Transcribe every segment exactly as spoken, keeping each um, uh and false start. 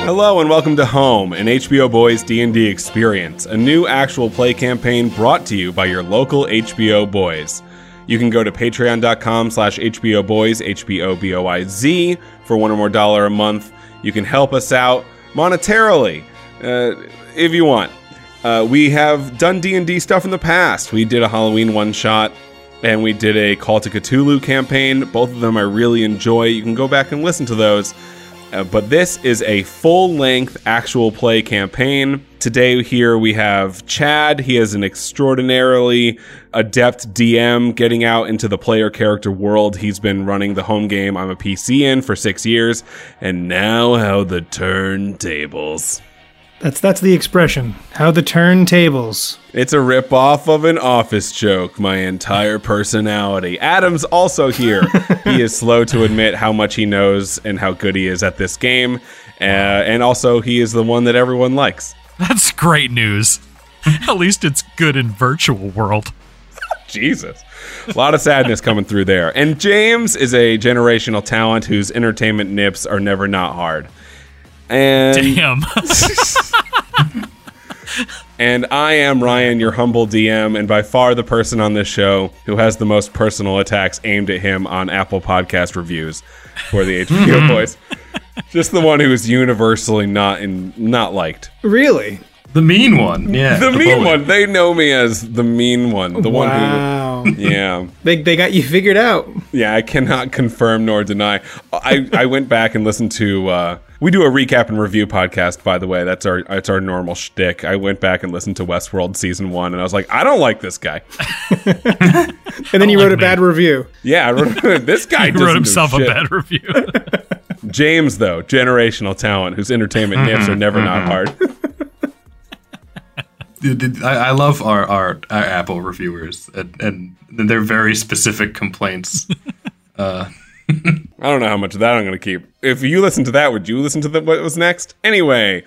Hello and welcome to Home, an H B O Boys D and D experience, a new actual play campaign brought to you by your local H B O Boys. You can go to patreon.com slash HBO Boys, H B O B O I Z, for one or more dollar a month. You can help us out monetarily, uh, if you want. Uh, we have done D and D stuff in the past. We did a Halloween one-shot, and we did a Call to Cthulhu campaign. Both of them I really enjoy. You can go back and listen to those. Uh, but this is a full-length actual play campaign. Today here we have Chad. He is an extraordinarily adept D M getting out into the player character world. He's been running the home game I'm a P C in for six years. And now how the turntables. That's that's the expression. How the turntables. It's a ripoff of an Office joke, my entire personality. Adam's also here. He is slow to admit how much he knows and how good he is at this game. Uh, and also, he is the one that everyone likes. That's great news. At least it's good in virtual world. Jesus. A lot of sadness coming through there. And James is a generational talent whose entertainment nips are never not hard. And Damn. And I am Ryan, your humble D M, and by far the person on this show who has the most personal attacks aimed at him on Apple Podcast reviews for the H B O Boys. Just the one who is universally not in, not liked. Really? The mean one, yeah. The, the mean bully. one. They know me as the mean one. The wow. one who... Yeah. They they got you figured out. Yeah, I cannot confirm nor deny. I, I went back and listened to... Uh, we do a recap and review podcast, by the way. That's our it's our normal shtick. I went back and listened to Westworld Season one, and I was like, I don't like this guy. And then you wrote like a bad me. review. Yeah, I wrote, this guy He doesn't wrote do himself a shit. bad review. James, though, generational talent, whose entertainment Mm-hmm, nips are never not hard. Dude, dude, I, I love our, our, our Apple reviewers, and, and they're very specific complaints. uh, I don't know how much of that I'm going to keep. If you listen to that, would you listen to the, what was next? Anyway.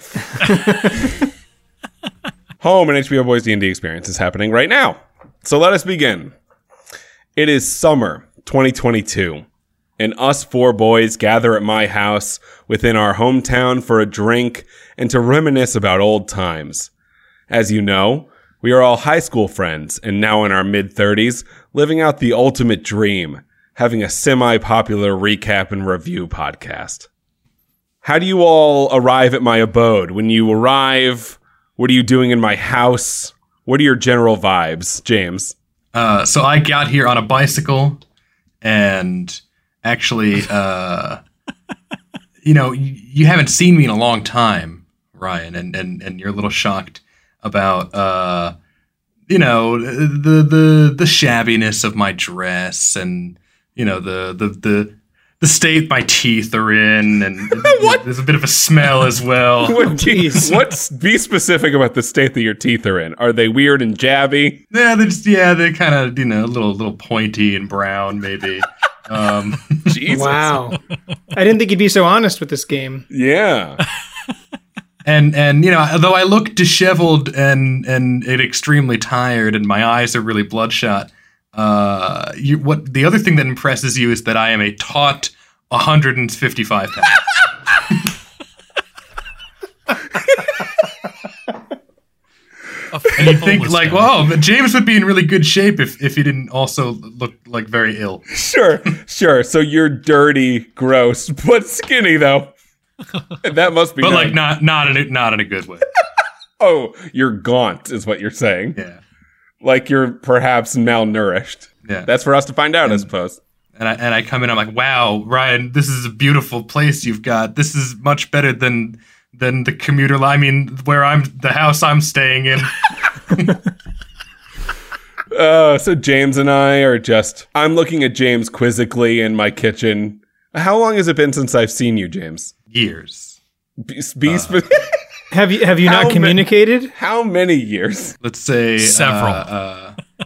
Home and H B O Boys D and D experience is happening right now. So let us begin. It is summer twenty twenty-two, and us four boys gather at my house within our hometown for a drink and to reminisce about old times. As you know, we are all high school friends and now in our mid-thirties, living out the ultimate dream, having a semi-popular recap and review podcast. How do you all arrive at my abode? When you arrive, what are you doing in my house? What are your general vibes, James? uh, so I got here on a bicycle, and actually, uh, you know, you, you haven't seen me in a long time, Ryan, and, and, and you're a little shocked about, uh, you know, the, the, the shabbiness of my dress and, you know, the, the, the, the state my teeth are in, and What? there's a bit of a smell as well. What teeth? What's be specific about the state that your teeth are in? Are they weird and jabby? Yeah, they're just, yeah, they're kind of, you know, a little, little pointy and brown, maybe. Um, Jesus. Wow. I didn't think you'd be so honest with this game. Yeah. And and you know, though I look disheveled and and extremely tired, and my eyes are really bloodshot, uh, you, what the other thing that impresses you is that I am a taut one hundred fifty-five pounds. And you think like, whoa, but James would be in really good shape if if he didn't also look like very ill. Sure, sure. So you're dirty, gross, but skinny though. That must be. But nice. like not not in a, not in a good way. Oh, you're gaunt, is what you're saying. Yeah, Like you're perhaps malnourished. yeah. That's for us to find out, I suppose. And I and I come in, I'm like, wow, Ryan, this is a beautiful place you've got. This is much better than than the commuter line. I mean, where I'm, the house I'm staying in. Uh, so James and I are just. I'm looking at James quizzically in my kitchen. How long has it been since I've seen you, James? Years. Be, be spe- Have you have you How not ma- communicated? How many years? Let's say Several. Uh, uh,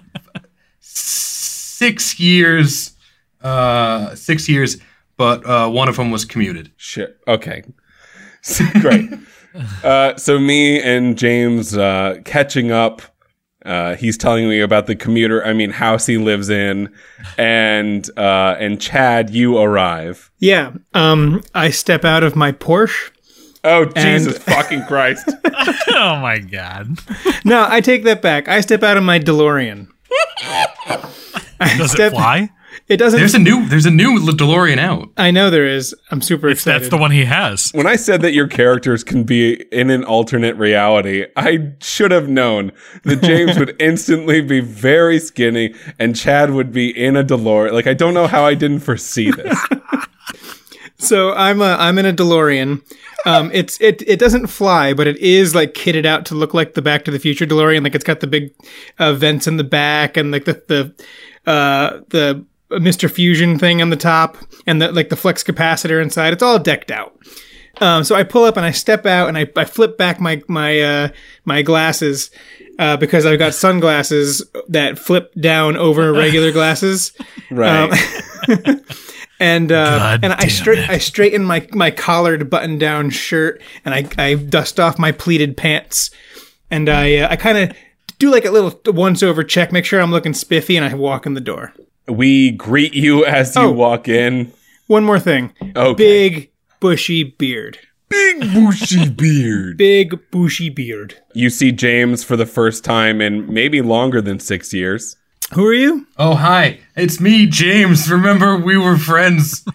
six years. Uh, six years, but uh, one of them was commuted. Shit. Okay. Great. Uh, so me and James uh, catching up. Uh, he's telling me about the commuter, I mean, house he lives in, and uh, and Chad, you arrive. Yeah. Um, I step out of my Porsche Oh, Jesus fucking Christ. Oh, my God. No, I take that back. I step out of my DeLorean. Does step- it fly? It doesn't. There's a new there's a new DeLorean out. I know there is. I'm super If excited. that's the one he has. When I said that your characters can be in an alternate reality, I should have known that James would instantly be very skinny and Chad would be in a DeLorean. Like, I don't know how I didn't foresee this. So I'm a, I'm in a DeLorean. Um, it's it it doesn't fly, but it is like kitted out to look like the Back to the Future DeLorean. Like it's got the big uh, vents in the back and like the the uh, the Mister Fusion thing on the top and the like the flex capacitor inside. It's all decked out. Um, so I pull up and I step out and I, I flip back my my uh, my glasses uh, because I've got sunglasses that flip down over regular glasses. Right. Um, And uh, God and I damn straight it. I straighten my my collared button down shirt and I I dust off my pleated pants and I uh, I kind of do like a little once over check, make sure I'm looking spiffy, and I walk in the door. We greet you as you Oh. walk in. One more thing, Okay. big bushy beard, Big bushy beard. big bushy beard. You see James for the first time in maybe longer than six years. Who are you? Oh, hi. It's me, James. Remember we were friends.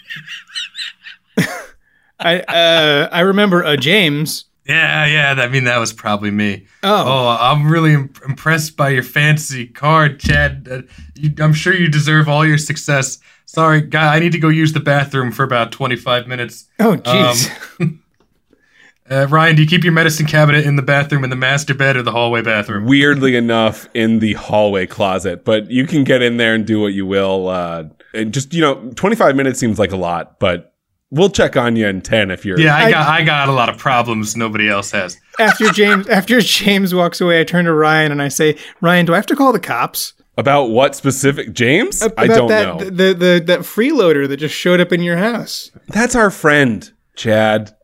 I uh I remember a James. Yeah, yeah. I mean, that was probably me. Oh. Oh, I'm really im- impressed by your fancy card, Chad. Uh, you, I'm sure you deserve all your success. Sorry, guy. I need to go use the bathroom for about twenty-five minutes. Oh jeez. Um, uh, Ryan, do you keep your medicine cabinet in the bathroom in the master bed or the hallway bathroom? Weirdly enough, in the hallway closet, but you can get in there and do what you will. Uh, and just, you know, twenty-five minutes seems like a lot, but we'll check on you in ten if you're. Yeah, I, I- got I got a lot of problems nobody else has. after James after James walks away, I turn to Ryan and I say, Ryan, do I have to call the cops? About what specific? James? I About don't that, know. The, the the that freeloader that just showed up in your house. That's our friend, Chad.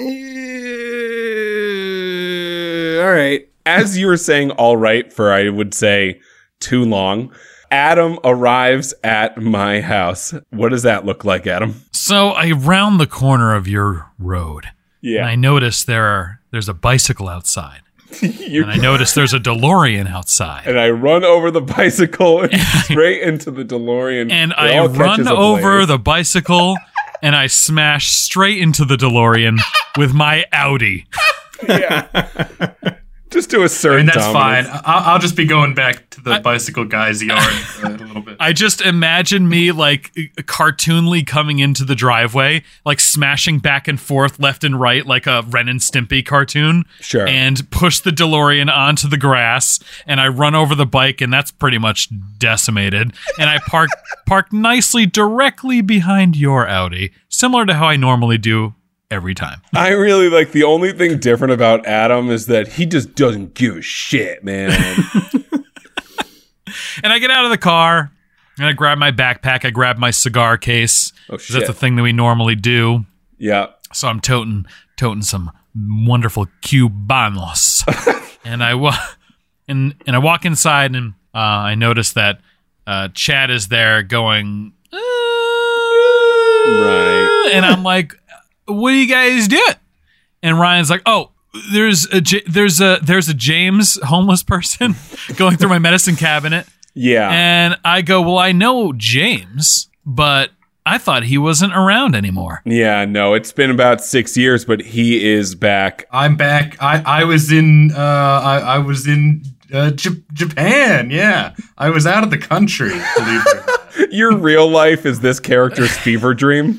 Uh, all right. As you were saying, all right, for I would say too long, Adam arrives at my house. What does that look like, Adam? So I round the corner of your road, and I Yeah. notice there are there's a bicycle outside, You- and I notice there's a DeLorean outside, and I run over the bicycle and straight into the DeLorean. and It I all run catches over ablaze. the bicycle, and I smash straight into the DeLorean with my Audi. Just to assert And that's dominance. fine. I'll, I'll just be going back to the bicycle guy's yard uh, in a little bit. I just imagine me like cartoonly coming into the driveway, like smashing back and forth left and right like a Ren and Stimpy cartoon. Sure. And push the DeLorean onto the grass, and I run over the bike, and that's pretty much decimated. And I park park nicely directly behind your Audi, similar to how I normally do every time. I really like the only thing different about Adam is that he just doesn't give a shit, man. And I get out of the car, and I grab my backpack, I grab my cigar case. Oh, 'cause That's shit. a thing that we normally do. Yeah. So I'm toting toting some wonderful Cubanos, and I wa- and and I walk inside, and uh, I notice that uh, Chad is there going, uh, Right. and I'm like, "What do you guys do?" And Ryan's like, "Oh, there's a J- there's a there's a James homeless person going through my medicine cabinet." Yeah. And I go, "Well, I know James, but I thought he wasn't around anymore." Yeah, no, it's been about six years, but he is back. I'm back. I, I was in uh I, I was in uh, J- Japan. Yeah, I was out of the country. Believe it or not. Your real life is this character's fever dream.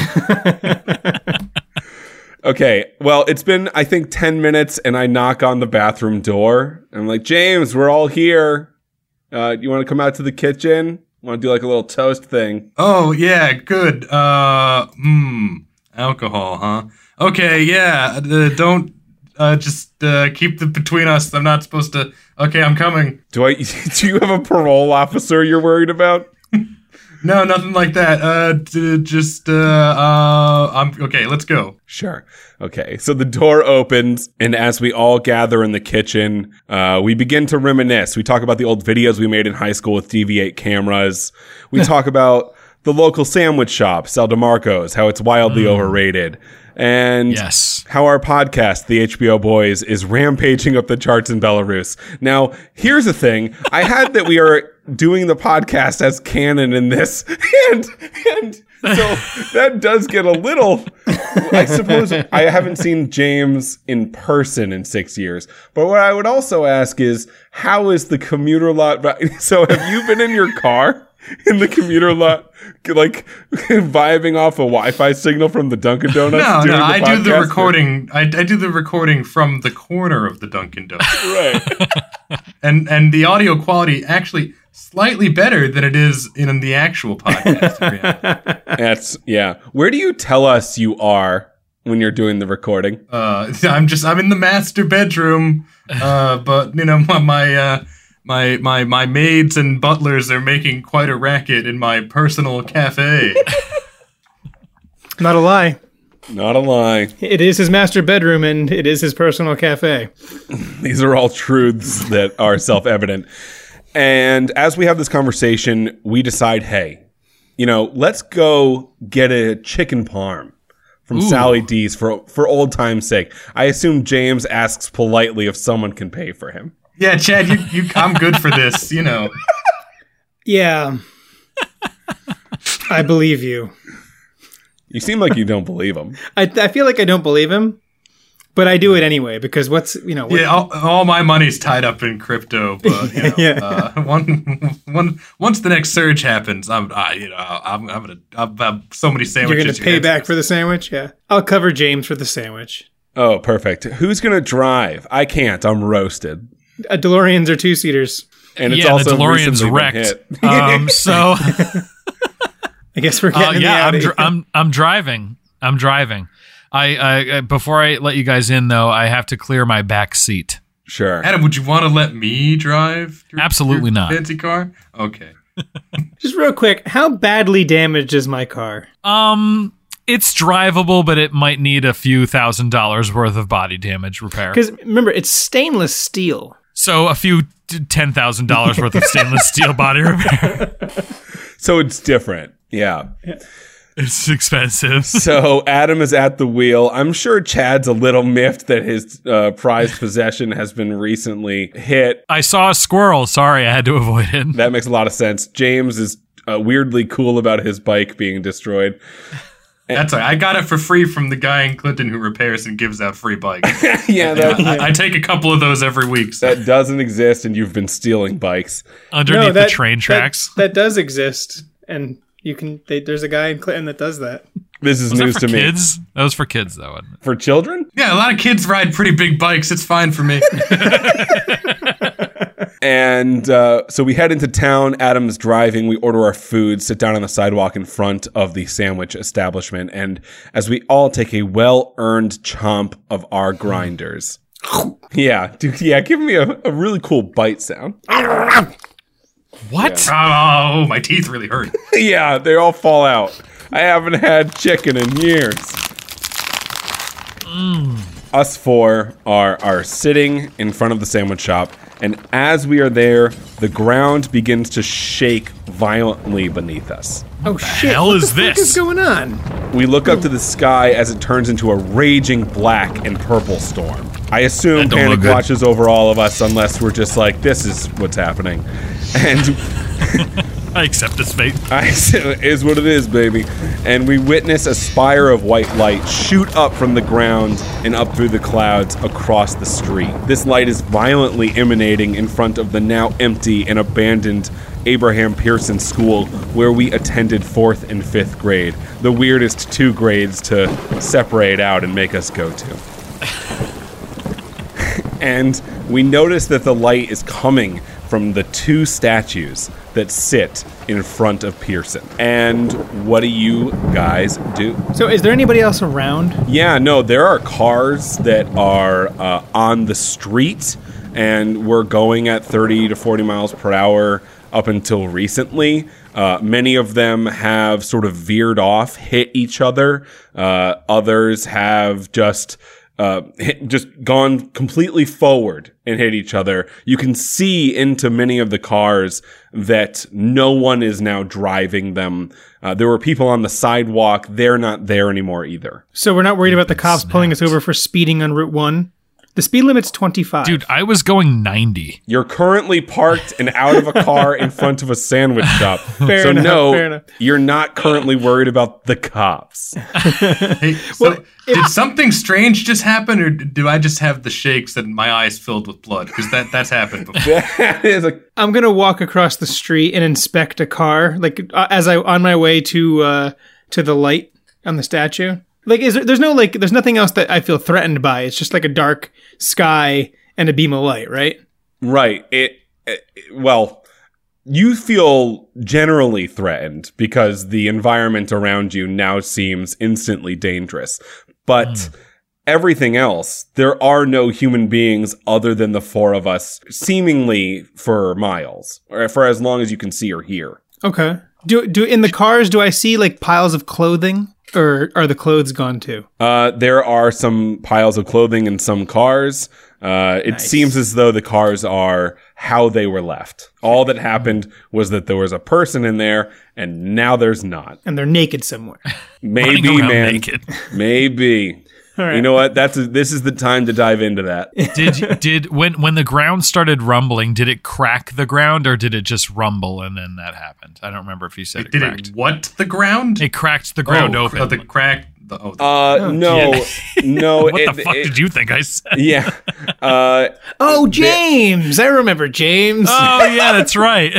Okay, well, it's been, I think, ten minutes, and I knock on the bathroom door. I'm like, James, we're all here. Uh, you want to come out to the kitchen? Want to do like a little toast thing? Oh yeah, good. Uh, hmm, alcohol, huh? Okay, yeah. Uh, don't uh, just uh, keep it between us. I'm not supposed to. Okay, I'm coming. Do I? Do you have a parole officer you're worried about? No, nothing like that. Uh, d- just uh, uh, I'm okay. Let's go. Sure. Okay. So the door opens, and as we all gather in the kitchen, uh, we begin to reminisce. We talk about the old videos we made in high school with D V eight cameras. We talk about the local sandwich shop, Sal DeMarco's, how it's wildly mm. overrated. And yes. how our podcast, The H B O Boys, is rampaging up the charts in Belarus. Now, here's the thing. I had that we are doing the podcast as canon in this. And, and so that does get a little, I suppose I haven't seen James in person in six years. But what I would also ask is, how is the commuter lot? So have you been in your car? In the commuter lot, like vibing off a Wi-Fi signal from the Dunkin' Donuts. No, no, I podcast? do the recording. I, I do the recording from the corner of the Dunkin' Donuts, right? and and the audio quality actually slightly better than it is in the actual podcast. That's yeah. Where do you tell us you are when you're doing the recording? Uh, I'm just I'm in the master bedroom, uh, but you know my. my uh, My my my maids and butlers are making quite a racket in my personal cafe. Not a lie. Not a lie. It is his master bedroom and it is his personal cafe. These are all truths that are self-evident. And as we have this conversation, we decide, hey, you know, let's go get a chicken parm from Ooh. Sally D's for for old time's sake. I assume James asks politely if someone can pay for him. Yeah, Chad, you, you I'm good for this, you know. Yeah. I believe you. You seem like you don't believe him. I I feel like I don't believe him, but I do it anyway because what's, you know. What, yeah, all, all my money's tied up in crypto, but, you know, yeah. uh, one, one, once the next surge happens, I'm, I, you know, I'm, I'm going to I'll have so many sandwiches. You're going to pay back for the sandwich? Yeah. I'll cover James for the sandwich. Oh, perfect. Who's going to drive? I can't. I'm roasted. Uh, DeLoreans are two-seaters. And it's yeah, also the DeLorean's wrecked. um, so I guess we're getting uh, yeah, in the I'm, dr- I'm I'm driving. I'm driving. I, I, I before I let you guys in though, I have to clear my back seat. Sure. Adam, would you want to let me drive? Your, Absolutely your not. Fancy car? Okay. Just real quick, how badly damaged is my car? Um, it's drivable, but it might need a few thousand dollars worth of body damage repair. Because remember, it's stainless steel. So a few t- ten thousand dollars worth of stainless steel body repair. So it's different. Yeah. yeah. It's expensive. So Adam is at the wheel. I'm sure Chad's a little miffed that his uh, prized possession has been recently hit. I saw a squirrel. Sorry, I had to avoid it. That makes a lot of sense. James is uh, weirdly cool about his bike being destroyed. That's right. I got it for free from the guy in Clinton who repairs and gives out free bikes. yeah, that, I, I take a couple of those every week. So. That doesn't exist, and you've been stealing bikes underneath no, that, the train tracks. That, that does exist, and you can. They, there's a guy in Clinton that does that. This is was news that for to kids? me. That was for kids, though. Wasn't it? For children? Yeah, a lot of kids ride pretty big bikes. It's fine for me. And uh, so we head into town. Adam's driving. We order our food, sit down on the sidewalk in front of the sandwich establishment. And as we all take a well-earned chomp of our grinders. yeah, dude, yeah, give me a, a really cool bite sound. What? Yeah. Oh, my teeth really hurt. Yeah, they all fall out. I haven't had chicken in years. Mm. Us four are, are sitting in front of the sandwich shop. And as we are there, the ground begins to shake violently beneath us. Oh shit! hell what is the fuck this? is going on? We look up to the sky as it turns into a raging black and purple storm. I assume That don't panic look good. watches over all of us unless we're just like, this is what's happening. And I accept this fate. I, it is what it is, baby. And we witness a spire of white light shoot up from the ground and up through the clouds across the street. This light is violently emanating in front of the now empty and abandoned Abraham Pearson School, where we attended fourth and fifth grade. The weirdest two grades to separate out and make us go to. And we notice that the light is coming from the two statues that sit in front of Pearson. And what do you guys do? So is there anybody else around? Yeah, no, there are cars that are uh, on the street, and we're going at thirty to forty miles per hour up until recently. Uh, many of them have sort of veered off, hit each other. Uh, others have just uh, hit, just gone completely forward and hit each other. You can see into many of the cars that no one is now driving them. Uh, there were people on the sidewalk. They're not there anymore either. So we're not worried about the cops pulling us over for speeding on Route one? The speed limit's twenty-five. Dude, I was going ninety. You're currently parked and out of a car in front of a sandwich shop. Fair so enough, no, fair enough. you're not currently worried about the cops. Hey, so did something strange just happen, or do I just have the shakes and my eyes filled with blood? Because that, that's happened before. That is a I'm going to walk across the street and inspect a car, like uh, as I on my way to uh, to the light on the statue. Like, is there, there's no like, there's nothing else that I feel threatened by. It's just like a dark sky and a beam of light, right? right. It, it well, you feel generally threatened because the environment around you now seems instantly dangerous. But mm. everything else, there are no human beings other than the four of us, seemingly for miles, or for as long as you can see or hear. Okay. Do do in the cars? Do I see like piles of clothing? Or are the clothes gone too? Uh, there are some piles of clothing in some cars. Uh, it Nice. seems as though the cars are how they were left. All that happened was that there was a person in there, and now there's not. And they're naked somewhere. Maybe, Running around man. naked. Maybe. All right. You know what? That's a, this is the time to dive into that. Did did when when the ground started rumbling, did it crack the ground or did it just rumble and then that happened? I don't remember if you said it Did cracked. it what the ground? It cracked the ground oh, open. Oh, the crack. The, oh, the, Uh, no, no. what it- the fuck it- did you think I said? Yeah. Uh, Oh, James! I remember James. Oh yeah, that's right.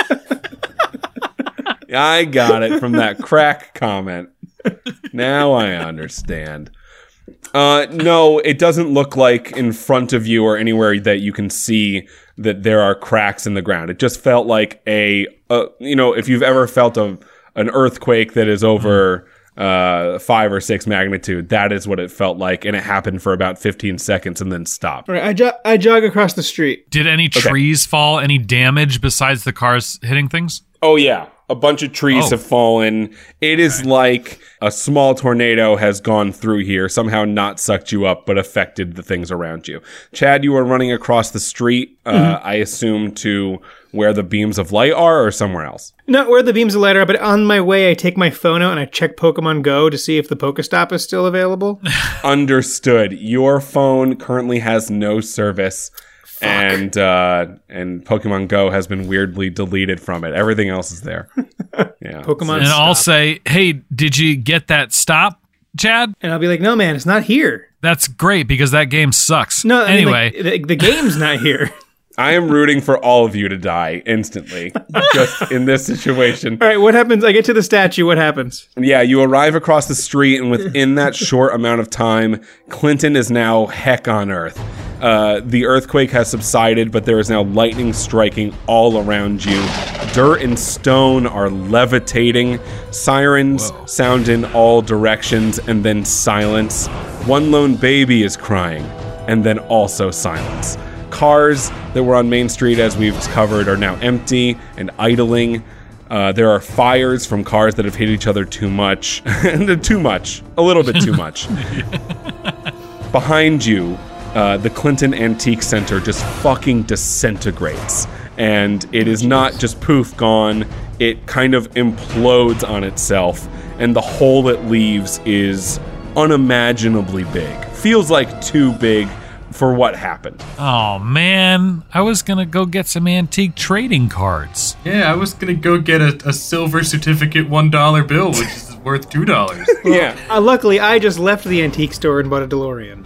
I got it from that crack comment. Now I understand. Uh, no, it doesn't look like in front of you or anywhere that you can see that there are cracks in the ground. It just felt like a, uh, you know, if you've ever felt a, an earthquake that is over uh, five or six magnitude, that is what it felt like. And it happened for about fifteen seconds and then stopped. All right, I, jo- I jog across the street. Did any trees fall? Any damage besides the cars hitting things? Oh, yeah. A bunch of trees Oh. have fallen. It is like a small tornado has gone through here, somehow not sucked you up, but affected the things around you. Chad, you were running across the street, uh, Mm-hmm. I assume, to where the beams of light are or somewhere else? Not where the beams of light are, but on my way, I take my phone out and I check Pokemon Go to see if the Pokestop is still available. Understood. Your phone currently has no service. And uh, and Pokemon Go has been weirdly deleted from it. Everything else is there. Yeah. Pokemon And Stop. I'll say, hey, did you get that stop, Chad? And I'll be like, no, man, it's not here. That's great because that game sucks. No, I mean, anyway, like, the, the game's not here. I am rooting for all of you to die instantly, just in this situation. All right, what happens? I get to the statue. What happens? Yeah, you arrive across the street, and within that short amount of time, Clinton is now heck on Earth. Uh, the earthquake has subsided, but there is now lightning striking all around you. Dirt and stone are levitating. Sirens Whoa. sound in all directions, and then silence. One lone baby is crying, and then also silence. Cars that were on Main Street, as we've covered, are now empty and idling. Uh, there are fires from cars that have hit each other too much. Too much. A little bit too much. Behind you, uh, the Clinton Antique Center just fucking disintegrates. And it is not just poof gone, it kind of implodes on itself. And the hole it leaves is unimaginably big. Feels like too big for what happened. oh man, I was gonna go get some antique trading cards. yeah, I was gonna go get a, a silver certificate one dollar bill, which is worth two dollars. Yeah. Uh, luckily, I just left the antique store and bought a DeLorean.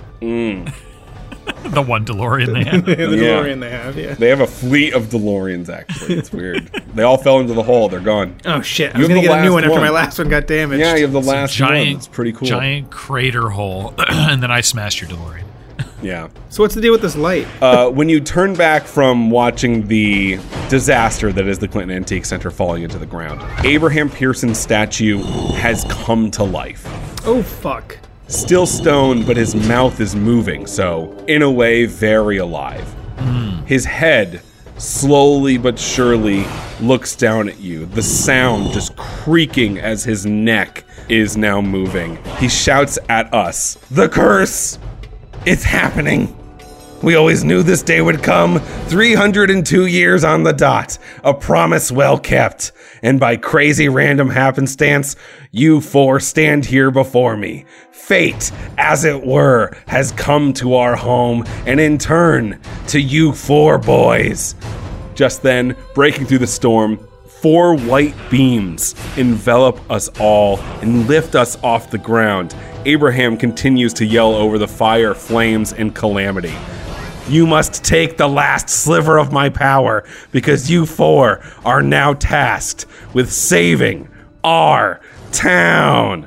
The one DeLorean they have. the Yeah. DeLorean they have, yeah. They have a fleet of DeLoreans, actually. It's weird. They all fell into the hole. They're gone. Oh shit! I You was have gonna the get a new last one after one. my last one got damaged. Yeah, you have the last one. Giant, It's pretty cool. giant crater hole, and then I smashed your DeLorean. Yeah. So what's the deal with this light? Uh, when you turn back from watching the disaster that is the Clinton Antique Center falling into the ground, Abraham Pearson's statue has come to life. Oh fuck! Still stone, but his mouth is moving, so in a way, very alive. His head, slowly but surely, looks down at you, the sound just creaking as his neck is now moving. He shouts at us, "The curse It's happening. We always knew this day would come. three hundred two years on the dot. A promise well kept. And by crazy random happenstance, you four stand here before me. Fate, as it were, has come to our home, and in turn, to you four boys. Just then, breaking through the storm, four white beams envelop us all and lift us off the ground. Abraham continues to yell over the fire, flames, and calamity. You must take the last sliver of my power, because you four are now tasked with saving our town.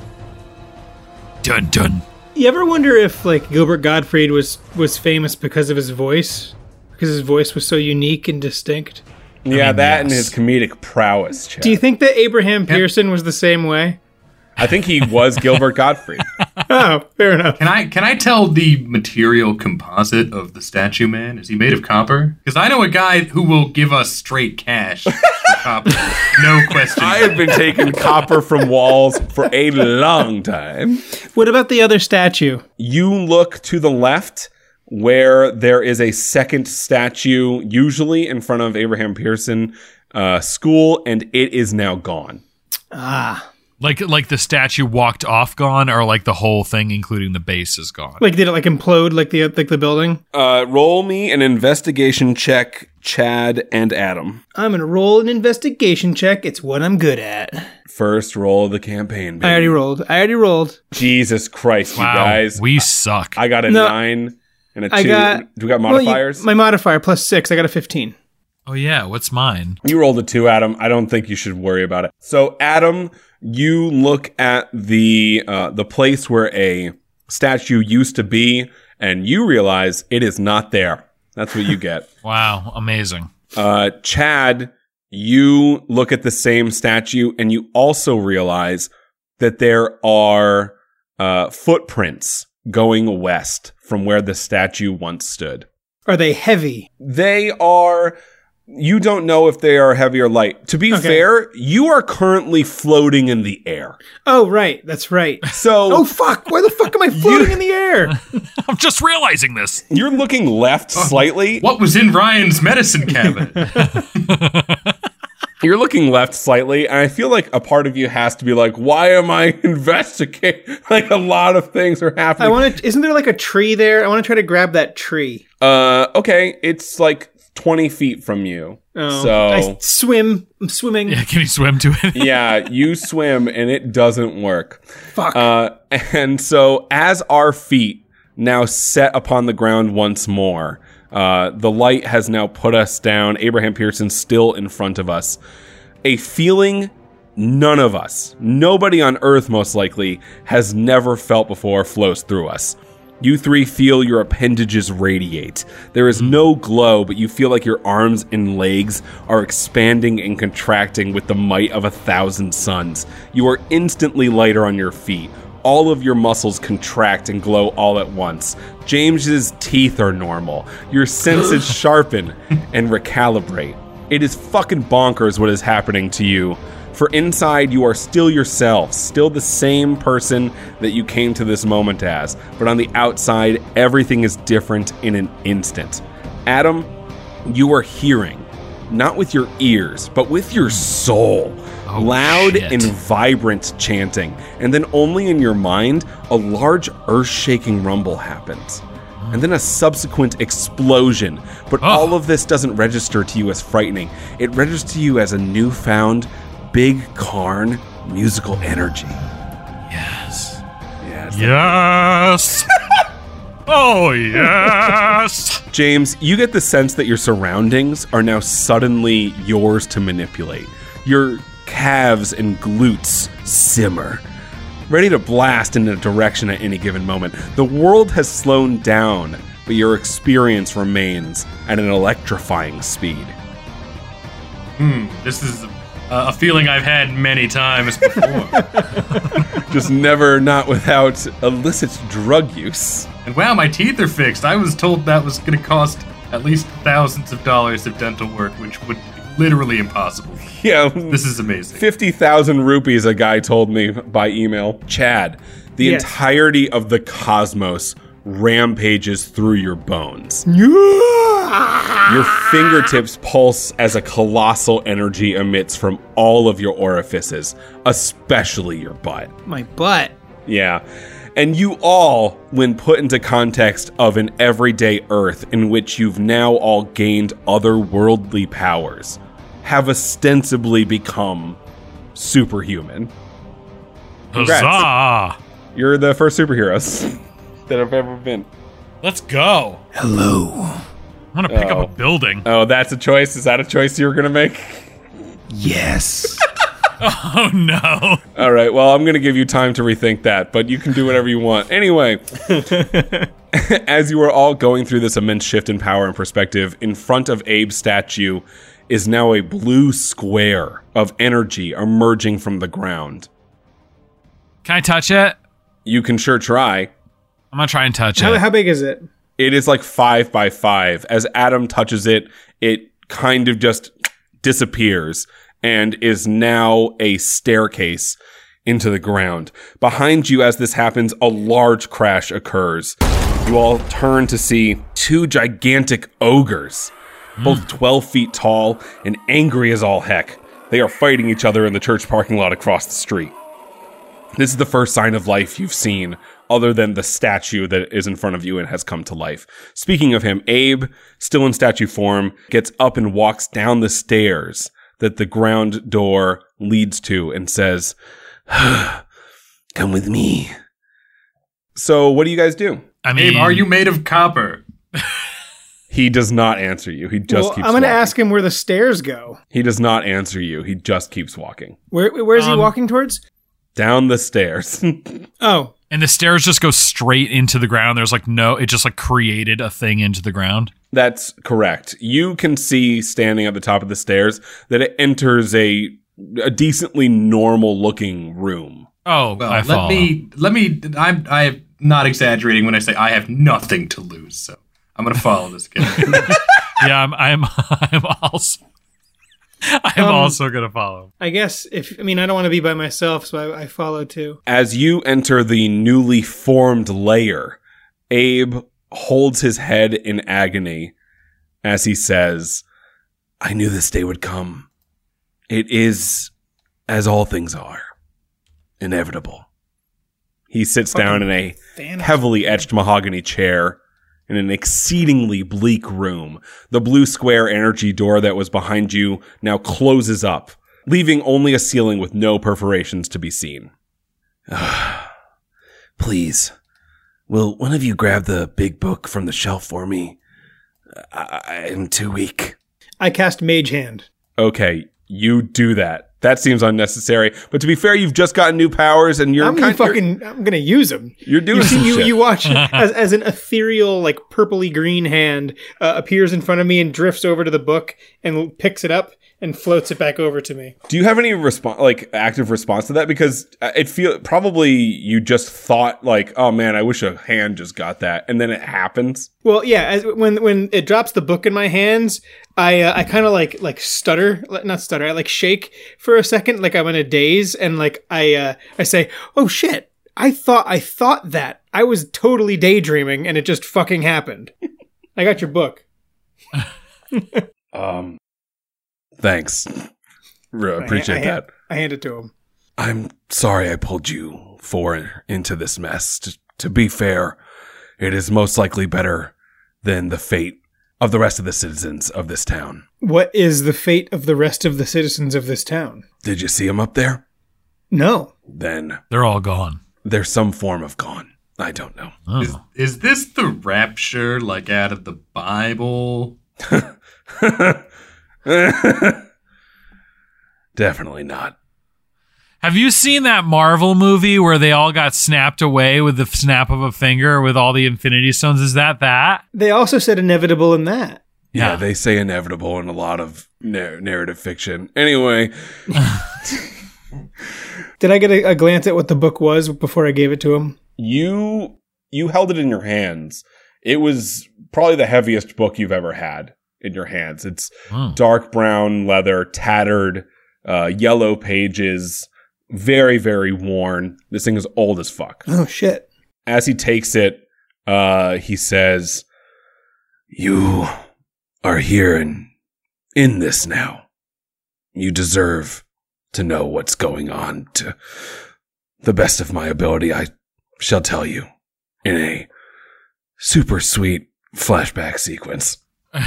Dun dun. You ever wonder if like Gilbert Gottfried was was famous because of his voice? Because his voice was so unique and distinct? Yeah, mean, that and yes. his comedic prowess, Chad. Do you think that Abraham Pearson was the same way? I think he was Gilbert Gottfried. Oh, fair enough. Can I can I tell the material composite of the statue man? Is he made of copper? Because I know a guy who will give us straight cash for copper. No question. I have been taking copper from walls for a long time. What about the other statue? You look to the left where there is a second statue, usually in front of Abraham Pearson uh, School, and it is now gone. Ah. Like like the statue walked off gone, or like the whole thing, including the base, is gone. Like, did it like implode like the like the building? Uh, roll me an investigation check, Chad and Adam. I'm gonna roll an investigation check. It's what I'm good at. First roll of the campaign, baby. I already rolled. I already rolled. Jesus Christ, Wow, you guys. we suck. I got a No. nine and a two. I got. Do we got well, you- modifiers? my modifier plus six. I got a fifteen. oh yeah, what's mine? You rolled a two, Adam. I don't think you should worry about it. So, Adam, you look at the uh, the place where a statue used to be, and you realize it is not there. That's what you get. Wow, amazing. uh, Chad, you look at the same statue, and you also realize that there are uh, footprints going west from where the statue once stood. Are they heavy? They are... You don't know if they are heavy or light. To be Okay. fair, you are currently floating in the air. Oh, right. That's right. So Oh, fuck. Why the fuck am I floating in the air? I'm just realizing this. you're looking left slightly. What was in Ryan's medicine cabinet? You're looking left slightly, and I feel like a part of you has to be like, why am I investigating? Like, a lot of things are happening. I want to. Isn't there like a tree there? I want to try to grab that tree. uh, okay, it's like twenty feet from you. Oh, So, I swim. I'm swimming. Yeah, can you swim to it? yeah, you swim, and it doesn't work. Fuck. Uh, and so as our feet now set upon the ground once more, uh, the light has now put us down. Abraham Pearson still in front of us. A feeling none of us, nobody on Earth most likely, has never felt before flows through us. You three feel your appendages radiate. There is no glow, but you feel like your arms and legs are expanding and contracting with the might of a thousand suns. You are instantly lighter on your feet. All of your muscles contract and glow all at once. James's teeth are normal. Your senses sharpen and recalibrate. It is fucking bonkers what is happening to you. For inside, you are still yourselves, still the same person that you came to this moment as. But on the outside, everything is different in an instant. Adam, you are hearing, not with your ears, but with your soul. Oh, loud shit. and vibrant chanting. And then only in your mind, a large earth-shaking rumble happens. And then a subsequent explosion. But Oh. all of this doesn't register to you as frightening. It registers to you as a newfound Big Karn musical energy. Yes. Yeah, it's Yes. Oh, yes. James, you get the sense that your surroundings are now suddenly yours to manipulate. Your calves and glutes simmer, ready to blast in a direction at any given moment. The world has slowed down, but your experience remains at an electrifying speed. Hmm, this is a, a feeling I've had many times before. Just never not without illicit drug use. And wow, my teeth are fixed. I was told that was going to cost at least thousands of dollars of dental work, which would be literally impossible. Yeah, This is amazing. fifty thousand rupees, a guy told me by email. Chad, the Yes. entirety of the cosmos rampages through your bones. Yeah! Your fingertips pulse as a colossal energy emits from all of your orifices, especially your butt. My butt. Yeah. And you all, when put into context of an everyday Earth in which you've now all gained otherworldly powers, have ostensibly become superhuman. Congrats. Huzzah! You're the first superheroes that have ever been. Let's go. Hello. I'm gonna pick Oh. up a building. Oh, that's a choice? Is that a choice you were going to make? Yes. Oh no. All right, well, I'm going to give you time to rethink that, but you can do whatever you want. Anyway, as you are all going through this immense shift in power and perspective, in front of Abe's statue is now a blue square of energy emerging from the ground. Can I touch it? You can sure try. I'm gonna try and touch How, it. how big is it? It is like five by five. As Adam touches it, it kind of just disappears and is now a staircase into the ground. Behind you, as this happens, a large crash occurs. You all turn to see two gigantic ogres, both twelve feet tall and angry as all heck. They are fighting each other in the church parking lot across the street. This is the first sign of life you've seen, other than the statue that is in front of you and has come to life. Speaking of him, Abe, still in statue form, gets up and walks down the stairs that the ground door leads to and says, "Come with me." So what do you guys do? I mean, Abe, are you made of copper? He does not answer you. He just well, keeps I'm going to walking. ask him where the stairs go. He does not answer you. He just keeps walking. Where Where's he Um, walking towards? Down the stairs. Oh, and the stairs just go straight into the ground. There's like no, it just like created a thing into the ground. That's correct. You can see standing at the top of the stairs that it enters a a decently normal looking room. Oh, Well, I let follow. me, let me, I'm, I'm not exaggerating when I say I have nothing to lose, so I'm going to follow this kid. Yeah, I'm. I'm. I'm also. I'm Um, also gonna follow. I guess if, I mean, I don't want to be by myself, so I, I follow too. As you enter the newly formed layer, Abe holds his head in agony as he says, "I knew this day would come. It is, as all things are, inevitable." He sits down in a Thanos. heavily etched mahogany chair in an exceedingly bleak room. The blue square energy door that was behind you now closes up, leaving only a ceiling with no perforations to be seen. Please, will one of you grab the big book from the shelf for me? I- I'm too weak. I cast Mage Hand. Okay, you do that. That seems unnecessary. But to be fair, you've just gotten new powers and you're I'm kind gonna fucking, I'm gonna use them. You're doing you see, some you, shit. you watch as, as an ethereal, like purpley green hand uh, appears in front of me and drifts over to the book and picks it up and floats it back over to me. Do you have any response, like active response to that? Because it feel probably you just thought like, oh man, I wish a hand just got that, and then it happens. Well, yeah. As, when when it drops the book in my hands, I uh, I kind of like like stutter, not stutter. I like shake for a second, like I'm in a daze, and like I uh, I say, "Oh shit! I thought I thought that I was totally daydreaming, and it just fucking happened." I got your book. Um, thanks. Re- I- appreciate I, I that. hand- I hand it to him. I'm sorry I pulled you four into this mess. To, to be fair, it is most likely better than the fate of the rest of the citizens of this town. What is the fate of the rest of the citizens of this town? Did you see them up there? No. Then They're all gone. there's some form of gone. I don't know. Oh. Is, is this the rapture, like out of the Bible? Definitely not. Have you seen that Marvel movie where they all got snapped away with the snap of a finger with all the Infinity Stones? Is that that? They also said inevitable in that. Yeah, Yeah. they say inevitable in a lot of nar- narrative fiction. Anyway, Did I get a, a glance at what the book was before I gave it to him? you you held it in your hands. It was probably the heaviest book you've ever had in your hands. It's Oh. dark brown leather, tattered, uh, yellow pages, very, very worn. This thing is old as fuck. Oh shit. As he takes it, Uh, he says, "You are here and in this now. You deserve to know what's going on. To the best of my ability, I shall tell you in a super sweet flashback sequence."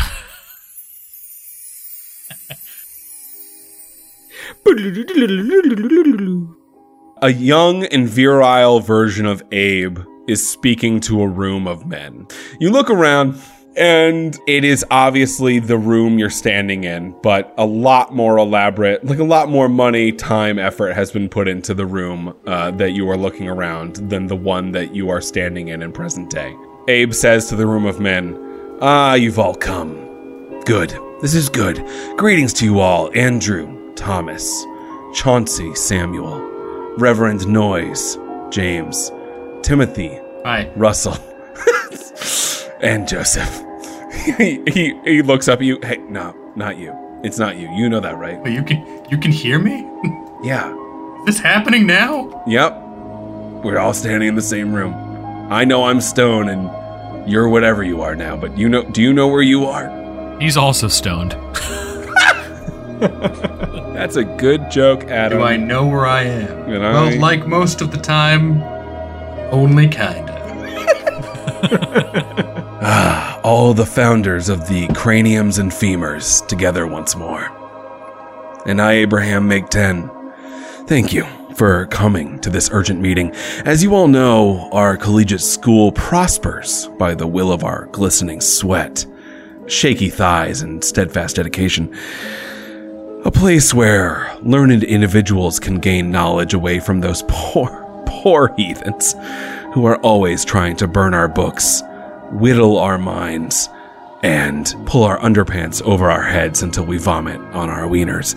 A young and virile version of Abe is speaking to a room of men. You look around, and it is obviously the room you're standing in, but a lot more elaborate, like a lot more money, time, effort has been put into the room uh, that you are looking around than the one that you are standing in in present day. Abe says to the room of men, "Ah, you've all come. Good. This is good. Greetings to you all. Andrew, Thomas, Chauncey, Samuel, Reverend Noyes, James, Timothy, Hi. Russell, and Joseph." he, he he looks up at you. "Hey, no, not you. It's not you. You know that, right?" Wait, you can you can hear me? "Yeah. Is this happening now? Yep. We're all standing in the same room. I know I'm Stone, and you're whatever you are now, but you know, do you know where you are?" He's also stoned. That's a good joke, Adam. Do I know where I am? And well, I- like most of the time, only kinda. Ah, all the founders of the craniums and femurs together once more. And I, Abraham, make ten. Thank you for coming to this urgent meeting. As you all know, our collegiate school prospers by the will of our glistening sweat, shaky thighs, and steadfast dedication. A place where learned individuals can gain knowledge away from those poor, poor heathens who are always trying to burn our books, whittle our minds, and pull our underpants over our heads until we vomit on our wieners.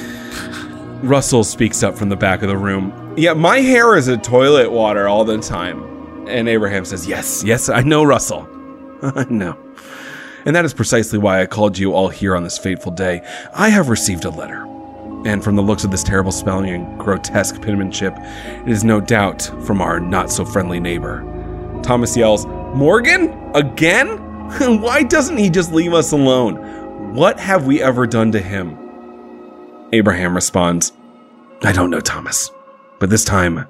Russell speaks up from the back of the room. "Yeah, my hair is a toilet water all the time." And Abraham says, "Yes, yes, I know, Russell. I know. And that is precisely why I called you all here on this fateful day. I have received a letter. And from the looks of this terrible spelling and grotesque penmanship, it is no doubt from our not-so-friendly neighbor." Thomas yells, "Morgan? Again? Why doesn't he just leave us alone? What have we ever done to him?" Abraham responds, "I don't know, Thomas. But this time,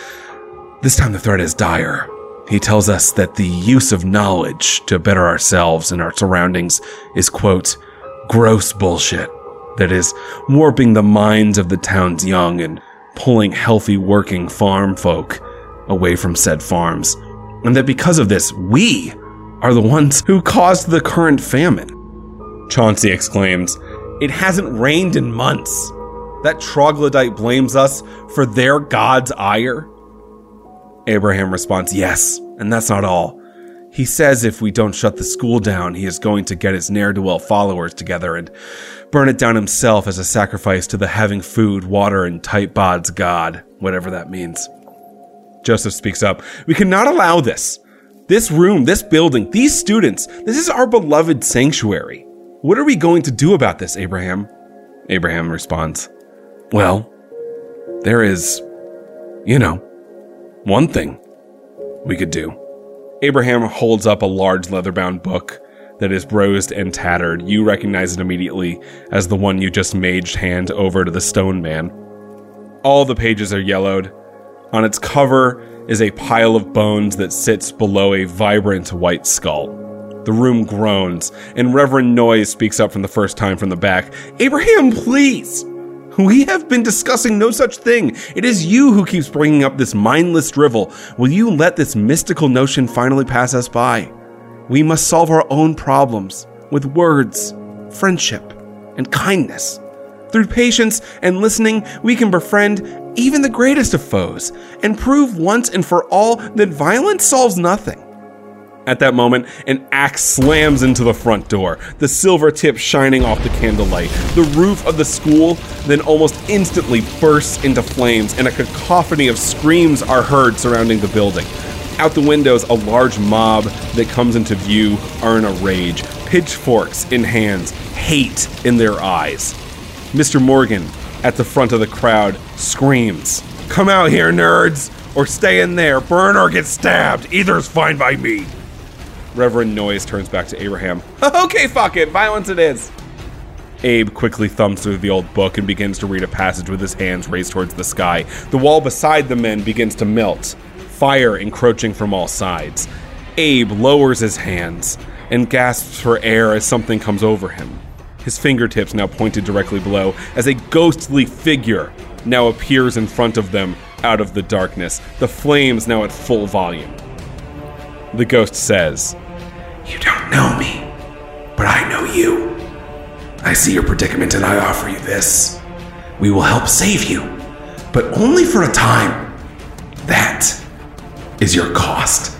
this time the threat is dire. He tells us that the use of knowledge to better ourselves and our surroundings is, quote, gross bullshit that is warping the minds of the town's young and pulling healthy working farm folk away from said farms. And that because of this, we are the ones who caused the current famine." Chauncey exclaims, "It hasn't rained in months. That troglodyte blames us for their god's ire?" Abraham responds, "Yes, and that's not all. He says if we don't shut the school down, he is going to get his ne'er-do-well followers together and burn it down himself as a sacrifice to the having food, water, and tight bod's god, whatever that means." Joseph speaks up. "We cannot allow this. This room, this building, these students, this is our beloved sanctuary. What are we going to do about this, Abraham?" Abraham responds, "Well, there is, you know, one thing we could do." Abraham holds up a large leather-bound book that is bruised and tattered. You recognize it immediately as the one you just maged hand over to the stone man. All the pages are yellowed. On its cover is a pile of bones that sits below a vibrant white skull. The room groans, and Reverend Noyes speaks up for the first time from the back. "Abraham, please! We have been discussing no such thing. It is you who keeps bringing up this mindless drivel. Will you let this mystical notion finally pass us by? We must solve our own problems with words, friendship, and kindness. Through patience and listening, we can befriend even the greatest of foes and prove once and for all that violence solves nothing." At that moment, an axe slams into the front door, the silver tip shining off the candlelight. The roof of the school then almost instantly bursts into flames, and a cacophony of screams are heard surrounding the building. Out the windows, a large mob that comes into view are in a rage, pitchforks in hands, hate in their eyes. Mister Morgan, at the front of the crowd, screams, "Come out here, nerds, or stay in there, burn or get stabbed. Either's fine by me." Reverend Noyes turns back to Abraham. Okay, fuck it. Violence it is. Abe quickly thumbs through the old book and begins to read a passage with his hands raised towards the sky. The wall beside the men begins to melt, fire encroaching from all sides. Abe lowers his hands and gasps for air as something comes over him. His fingertips now pointed directly below as a ghostly figure now appears in front of them out of the darkness, the flames now at full volume. The ghost says, "You don't know me, but I know you. I see your predicament and I offer you this. We will help save you, but only for a time. That is your cost."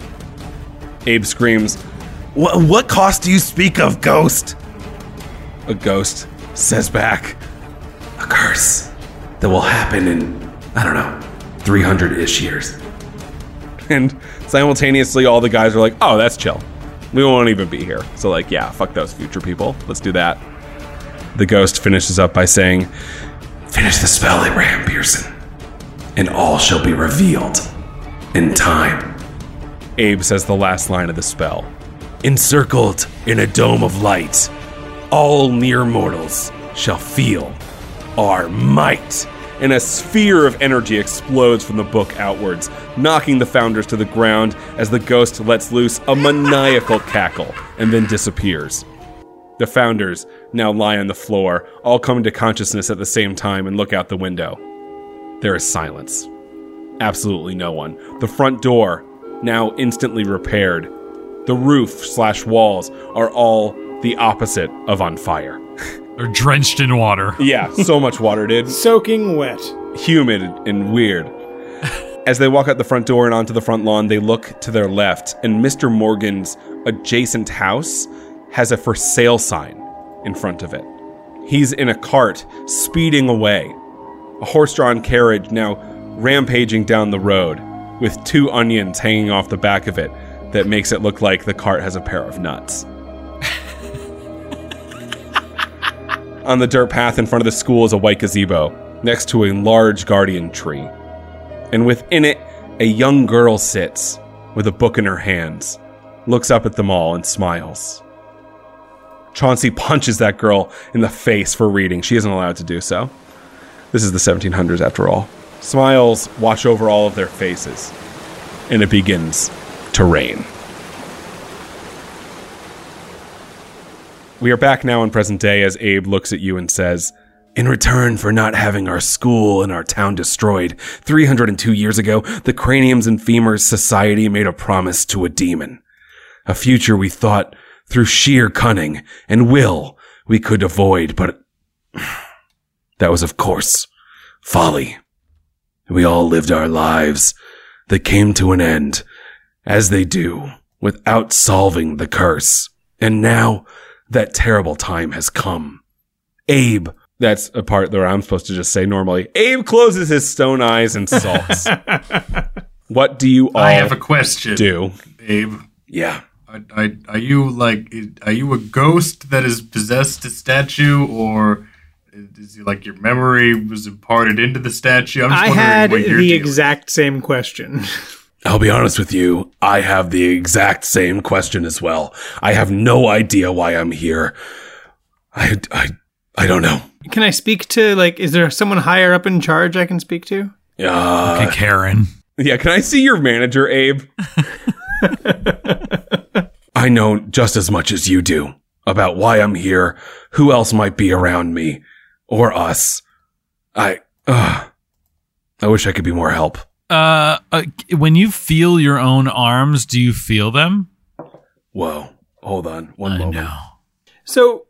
Abe screams, What, what cost do you speak of, ghost? a ghost says back, "A curse that will happen in, I don't know, three hundred-ish years." and simultaneously all the guys are like, oh, that's chill. We won't even be here. So like, yeah, fuck those future people. Let's do that. The ghost finishes up by saying, "Finish the spell, Abraham Pearson, and all shall be revealed in time." Abe says the last line of the spell. "Encircled in a dome of light, all mere mortals shall feel our might." And a sphere of energy explodes from the book outwards, knocking the founders to the ground as the ghost lets loose a maniacal cackle and then disappears. The founders now lie on the floor, all come to consciousness at the same time and look out the window. There is silence. Absolutely no one. The front door, now instantly repaired. The roof slash walls are all the opposite of on fire. They're drenched in water. Yeah, so much water, dude. Soaking wet. Humid and weird. As they walk out the front door and onto the front lawn, they look to their left, and Mister Morgan's adjacent house has a for sale sign in front of it. He's in a cart, speeding away. A horse-drawn carriage now rampaging down the road, with two onions hanging off the back of it that makes it look like the cart has a pair of nuts. On the dirt path in front of the school is a white gazebo, next to a large guardian tree. And within it, a young girl sits, with a book in her hands, looks up at them all and smiles. Chauncey punches that girl in the face for reading. She isn't allowed to do so. This is the seventeen hundreds after all. Smiles watch over all of their faces, and it begins to rain. We are back now in present day as Abe looks at you and says, "In return for not having our school and our town destroyed, three hundred two years ago, the Craniums and Femurs Society made a promise to a demon. A future we thought, through sheer cunning and will, we could avoid, but that was, of course, folly. We all lived our lives that came to an end, as they do, without solving the curse. And now, that terrible time has come. Abe," that's a part where I'm supposed to just say normally, Abe closes his stone eyes and sulks. What do you all I have a question, do? Abe. "Yeah, Are, are, are you like, are you a ghost that has possessed a statue, or is it like your memory was imparted into the statue?" I'm just I wondering had what you're the dealing. exact same question. I'll be honest with you, I have the exact same question as well. I have no idea why I'm here. I, I, I don't know. Can I speak to, like, is there someone higher up in charge I can speak to? Uh, Okay, Karen. Yeah, can I see your manager, Abe? I know just as much as you do about why I'm here, who else might be around me, or us. I, uh, I wish I could be more help. Uh, uh, when you feel your own arms, do you feel them? Whoa, hold on one I moment. know. So,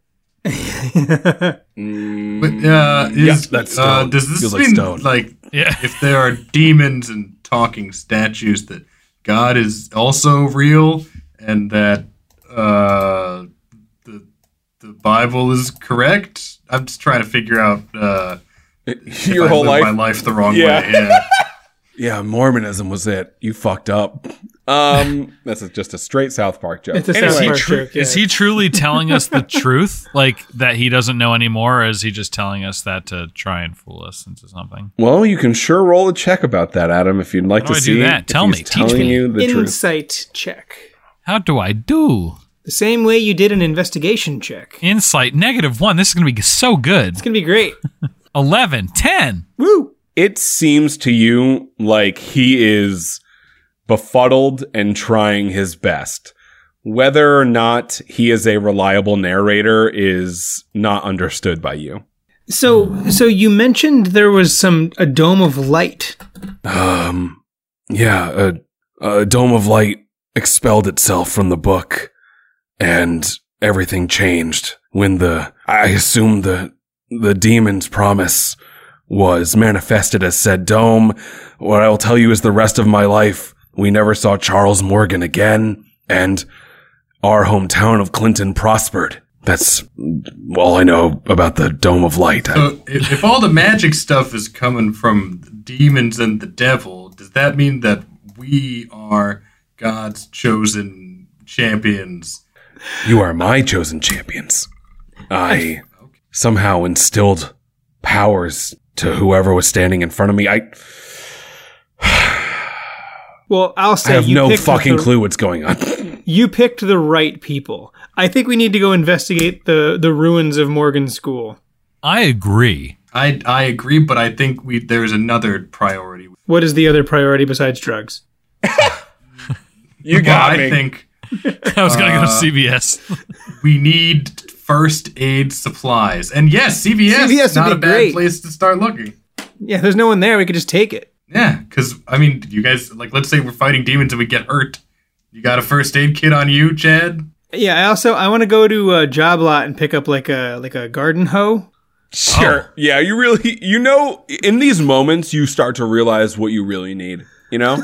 Mm, But, uh, is, Yeah, that's uh, stone. does this Feels like mean, stone. like, Yeah. if there are demons and talking statues, that God is also real, and that uh, the the Bible is correct? I'm just trying to figure out uh, if your I whole live life? my life the wrong Yeah. way. Yeah. Yeah, Mormonism was it. You fucked up. Um, that's a, just a straight South Park joke. It's a Anyway, South Is he, Park tru- joke, yeah. is he truly telling us the truth? Like, that he doesn't know anymore? Or is he just telling us that to try and fool us into something? well, you can sure roll a check about that, Adam, if you'd like How to do I see do that? if Tell he's me. Teach telling me. you the truth. insight check. How do I do? The same way you did an investigation check. Insight negative one. This is going to be so good. It's going to be great. eleven, ten. Woo! It seems to you like he is befuddled and trying his best. Whether or not he is a reliable narrator is not understood by you. So, so you mentioned there was some a dome of light. Um, yeah, a, a dome of light expelled itself from the book, and everything changed when the, I assume the, the demon's promise was manifested as said dome. What I'll tell you is the rest of my life, we never saw Charles Morgan again, and our hometown of Clinton prospered. That's all I know about the Dome of Light. So if, if all the magic stuff is coming from the demons and the devil, does that mean that we are God's chosen champions? You are my chosen champions. I somehow instilled powers to whoever was standing in front of me. I Well, I'll say I have you no picked fucking the, clue what's going on. You picked the right people. I think we need to go investigate the, the ruins of Morgan School. I agree. I I agree, but I think we there's another priority. What is the other priority besides drugs? You got well, me. I think I was going to go to C V S. we need first aid supplies. And yes, C V S, C V S is not would a be bad great. place to start looking. Yeah, there's no one there. We could just take it. Yeah, because, I mean, you guys, like, let's say we're fighting demons and we get hurt. You got a first aid kit on you, Chad? Yeah, I also I want to go to a job lot and pick up like a like a garden hoe. Sure. Yeah, you really, you know, in these moments, you start to realize what you really need, you know?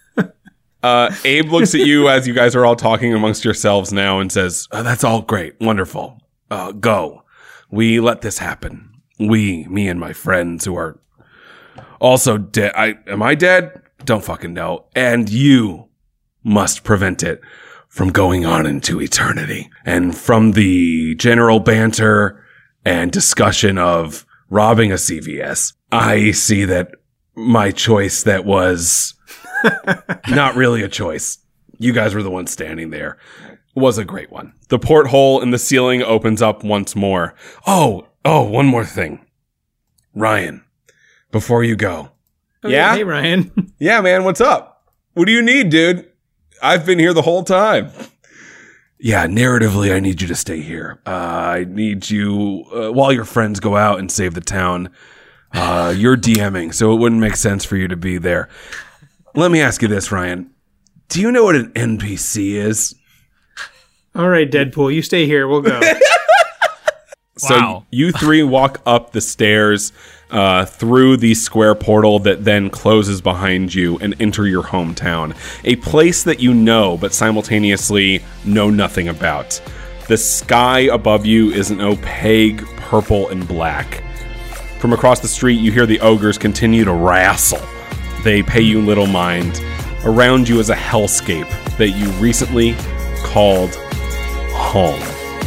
uh, Abe looks at you as you guys are all talking amongst yourselves now and says, Uh, that's all great. Wonderful. Uh, go. We let this happen. We, me and my friends who are also dead. I, am I dead? Don't fucking know. And you must prevent it from going on into eternity. And from the general banter and discussion of robbing a C V S, I see that my choice that was not really a choice. You guys were the ones standing there. Was a great one. the porthole in the ceiling opens up once more. Oh, oh, one more thing. Ryan, before you go. Oh, Yeah? Hey, Ryan. Yeah, man, what's up? What do you need, dude? I've been here the whole time. Yeah, narratively, I need you to stay here. Uh, I need you, uh, while your friends go out and save the town, uh, you're DMing, so it wouldn't make sense for you to be there. Let me ask you this, Ryan. Do you know what an N P C is? All right, Deadpool, you stay here. We'll go. So Wow. you three walk up the stairs uh, through the square portal that then closes behind you and enter your hometown. A place that you know, but simultaneously know nothing about. The sky above you is an opaque purple and black. From across the street, you hear the ogres continue to wrestle. They pay you little mind. Around you is a hellscape that you recently called home.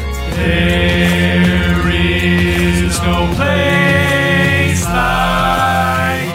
There is no place like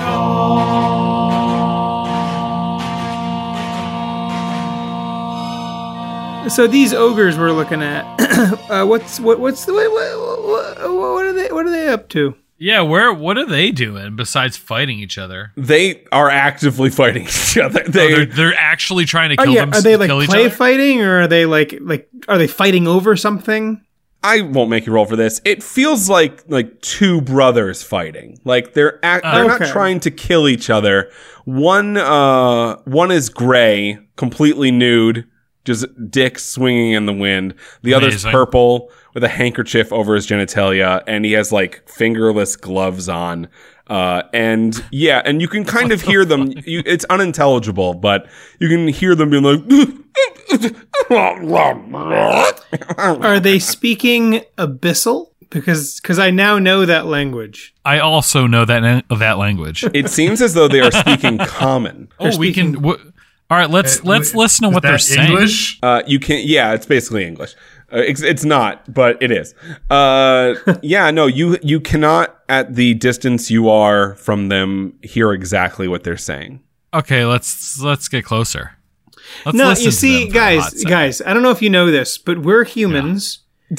home. So these ogres we're looking at. uh, what's what? What's the what, what, what, what are they? What are they up to? Yeah, where? What are they doing besides fighting each other? They are actively fighting each other. Oh, They, they're, they're actually trying to Oh kill yeah, them. are they like kill each play other? fighting, or are they like like are they fighting over something? I won't make you roll for this. It feels like like two brothers fighting. Like they're act- they're Okay. not trying to kill each other. One uh one is gray, completely nude, just dick swinging in the wind. The other's Amazing. purple with a handkerchief over his genitalia, and he has like fingerless gloves on. Uh, and yeah, and you can kind of hear them. You, it's unintelligible, but you can hear them being like. Are they speaking abyssal? Because because I now know that language. I also know that that language. It seems as though they are speaking common. Oh, we can. W- all right, let's Uh, let's w- listen to is what they're that saying. English? Uh, you can, yeah, it's basically English. Uh, it's, it's not, but it is. Uh, yeah, no, you you cannot at the distance you are from them hear exactly what they're saying. Okay, let's let's get closer. Let's no, listen you to see, them for a hot guys, second. guys. I don't know if you know this, but we're humans,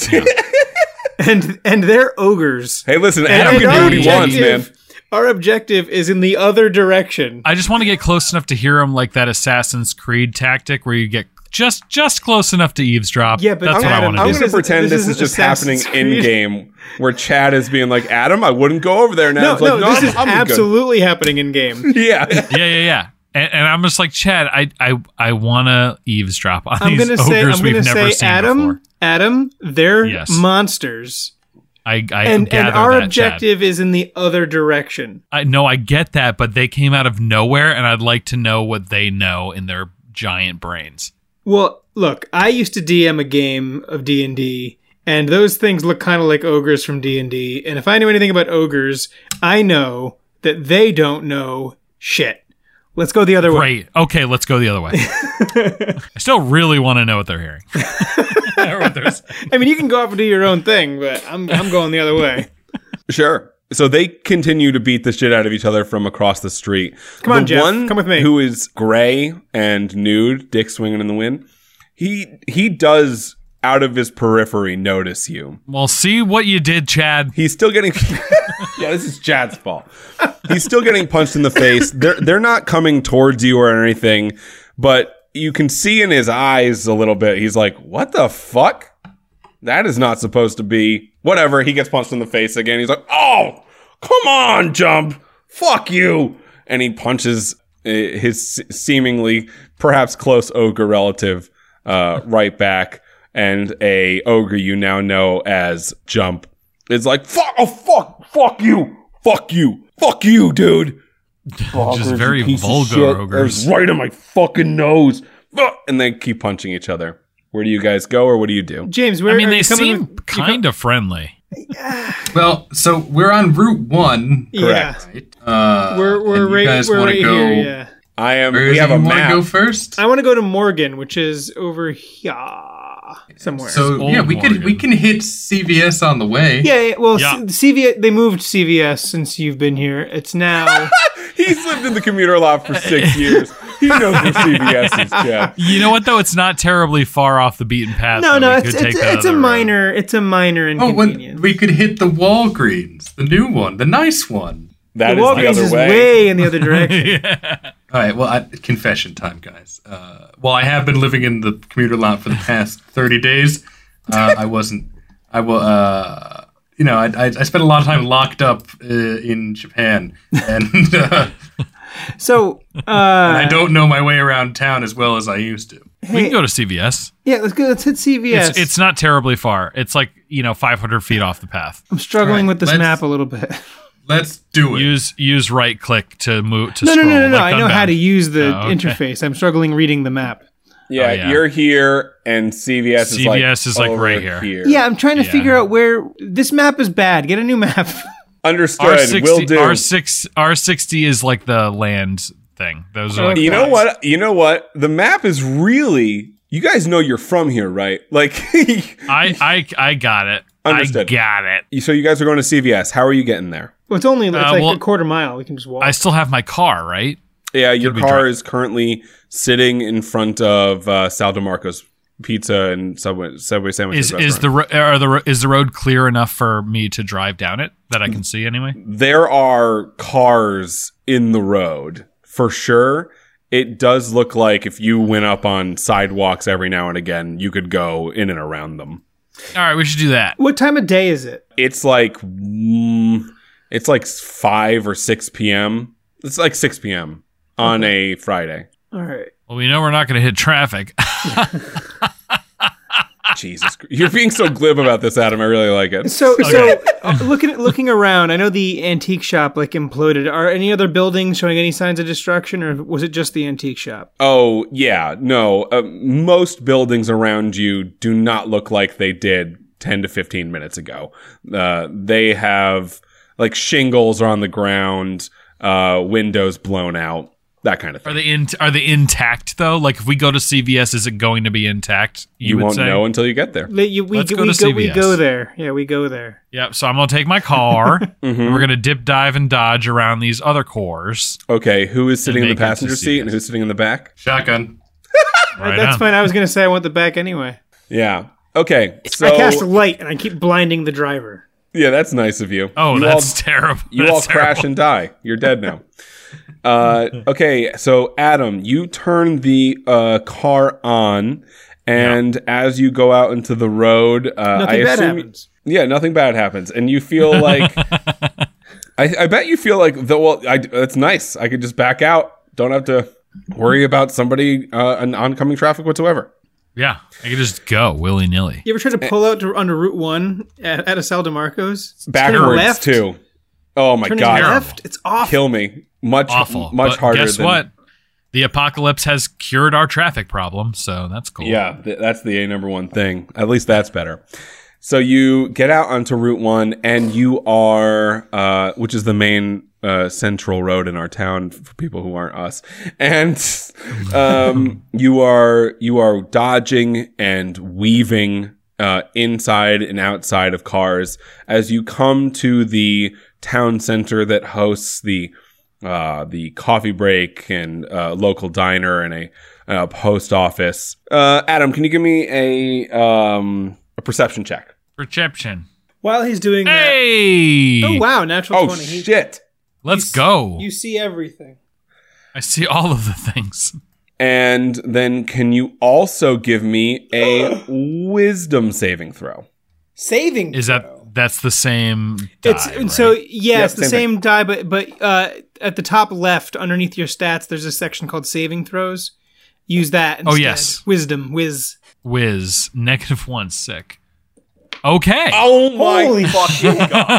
and and they're ogres. Hey, listen, And- Adam and can do our what he wants, man. objective- Our objective is in the other direction. I just want to get close enough to hear him like that Assassin's Creed tactic where you get just just close enough to eavesdrop. Yeah, but that's I'm- what I Adam, want to I'm do. This going to is- pretend this this, is is just Assassin's happening Creed. in game, where Chad is being like, "Adam, I wouldn't go over there now." No, It's like, no, no, this I'm, is I'm good." absolutely happening in game. Yeah. yeah, yeah, yeah. And, and I'm just like, Chad, I I I want to eavesdrop on I'm these gonna ogres say, I'm we've gonna never say, seen Adam, before. Adam, they're Yes. monsters, I, I and gather and our that, objective is in the other direction. Chad. I no, I get that, but they came out of nowhere, and I'd like to know what they know in their giant brains. Well, look, I used to D M a game of D and D, and those things look kind of like ogres from D and D. And if I knew anything about ogres, I know that they don't know shit. Let's go the other way. Great. Okay, let's go the other way. I still really want to know what they're hearing. Or what they're saying. I mean, you can go off and do your own thing, but I'm I'm going the other way. Sure. So they continue to beat the shit out of each other from across the street. Come on, the Jeff. One Come with me. Who is gray and nude, dick swinging in the wind. He he does out of his periphery notice you. Well, see what you did, Chad. He's still getting. Yeah, this is Chad's fault. He's still getting punched in the face. They're they're not coming towards you or anything, but you can see in his eyes a little bit. He's like, "What the fuck? That is not supposed to be." Whatever. He gets punched in the face again. He's like, "Oh, come on, Jump. Fuck you!" And he punches uh, his seemingly perhaps close ogre relative uh, right back. And a ogre you now know as Jump is like, fuck, oh, fuck, fuck you, fuck you, fuck you, dude. Just very vulgar ogres. It's right in my fucking nose. And they keep punching each other. Where do you guys go, or what do you do? James, where I mean, are they you coming seem with- kind of friendly. Well, so we're on Route One. Yeah, Right? Uh, we're we're and you right guys we're wanna right go, here. Yeah, I am. Where We is have it a you want to map. go first? I want to go to Morgan, which is over here somewhere. So Old yeah, we could Morgan. we can hit C V S on the way. yeah, yeah, well, Yeah. C- CVS they moved C V S since you've been here. It's now. He's lived in the commuter lot for six years. He knows where C V S is, Chad. You know what, though? It's not terribly far off the beaten path. No, though. no, We it's could take it's, that it's a other road. minor it's a minor Oh, inconvenience. when we could hit the Walgreens, the new one, the nice one. That the is the Walgreens other is way. way in the other direction. Yeah. All right, well, I, confession time, guys. Uh, while I have been living in the commuter lot for the past thirty days, uh, I wasn't. I will. Uh, you know, I, I I spent a lot of time locked up uh, in Japan, and uh, So, uh, I don't know my way around town as well as I used to. We can go to C V S. yeah, let's go. Let's hit C V S. It's, it's not terribly far. It's like, you know, five hundred feet off the path. I'm struggling All right, with this let's- map a little bit. Let's do it. Use use right click to move to No, no, scroll. no, no, no. like I know Unbound. how to use the Oh, okay. interface. I'm struggling reading the map. Yeah, Oh, yeah. you're here, and C V S is C V S like is, like, over right here. Yeah, I'm trying to Yeah. figure out where this map is bad. Get a new map. Understood. R Will sixty do. R six R sixty is like the land thing. Those are like You know Guys. what? You know what? The map is really. You guys know you're from here, right? Like, I I I got it. Understood. I got it. so you guys are going to C V S. How are you getting there? Well, it's only it's Uh, like well- a quarter mile. We can just walk. I still have my car, right? Yeah, your Could we car drive? is currently sitting in front of uh, Sal DeMarco's Pizza and Subway Subway sandwiches. Is is the restaurant. ro- are the ro- is the road clear enough for me to drive down it that I can see anyway? There are cars in the road for sure. It does look like if you went up on sidewalks every now and again, you could go in and around them. All right, we should do that. What time of day is it? It's like mm, it's like five or six p.m. It's like six p.m. on a Friday. All right. Well, we know we're not going to hit traffic. Jesus, Christ. You're being so glib about this, Adam. I really like it. So, so uh, looking at, looking around, I know the antique shop like imploded. Are any other buildings showing any signs of destruction, or was it just the antique shop? Oh, yeah, no. Uh, most buildings around you do not look like they did ten to fifteen minutes ago. Uh, they have, like, shingles are on the ground, uh, windows blown out, that kind of Are thing. they in, are they intact though? Like if we go to C V S, is it going to be intact? You, would won't say? know until you get there. Le- you- we Let's go, go we to go, C V we S. go there. Yeah, we go there. Yep. So I'm gonna take my car. and we're gonna dip, dive, and dodge around these other cores. Okay, who is sitting in the make it to passenger C V seat S. and who's sitting in the back? Shotgun. Right That's on. fine. I was going to say I want the back anyway. Yeah. Okay. So I cast a light and I keep blinding the driver. yeah, that's nice of you. Oh, you that's all, terrible. You That's all crash terrible. and die. You're dead now. uh, okay. So Adam, you turn the uh, car on, and as you go out into the road, uh, Nothing I bad assume, happens. Yeah, nothing bad happens, and you feel like. I, I bet you feel like the well. I, that's nice. I could just back out. Don't have to worry about somebody uh, an oncoming traffic whatsoever. Yeah, I could just go willy nilly. You ever tried to pull out to, onto Route One at, at a Sal DeMarco's? Turning Backwards left, too. Oh my Turning god! left, it's awful. Kill me. Much Awful. much But harder. Guess than, what? The apocalypse has cured our traffic problem, so that's cool. Yeah, th- that's the a number one thing. At least that's better. So you get out onto Route One, and you are, uh, which is the main uh, central road in our town for people who aren't us, and um, you are you are dodging and weaving uh, inside and outside of cars as you come to the town center that hosts the uh, the coffee break and uh, local diner and a, a post office. Uh, Adam, can you give me a um, a perception check? Perception. While he's doing Hey! that. Oh, wow. Natural Oh twenty. He- shit! Let's s- go. You see everything. I see all of the things. And then can you also give me a wisdom saving throw? Saving Is throw. that that's the same die, It's right? so yeah, Yeah, it's the same same die, but but uh, at the top left, underneath your stats, there's a section called saving throws. Use that. Instead. Oh, yes. Wisdom, whiz. Whiz negative one sick. Okay. Oh my Holy fucking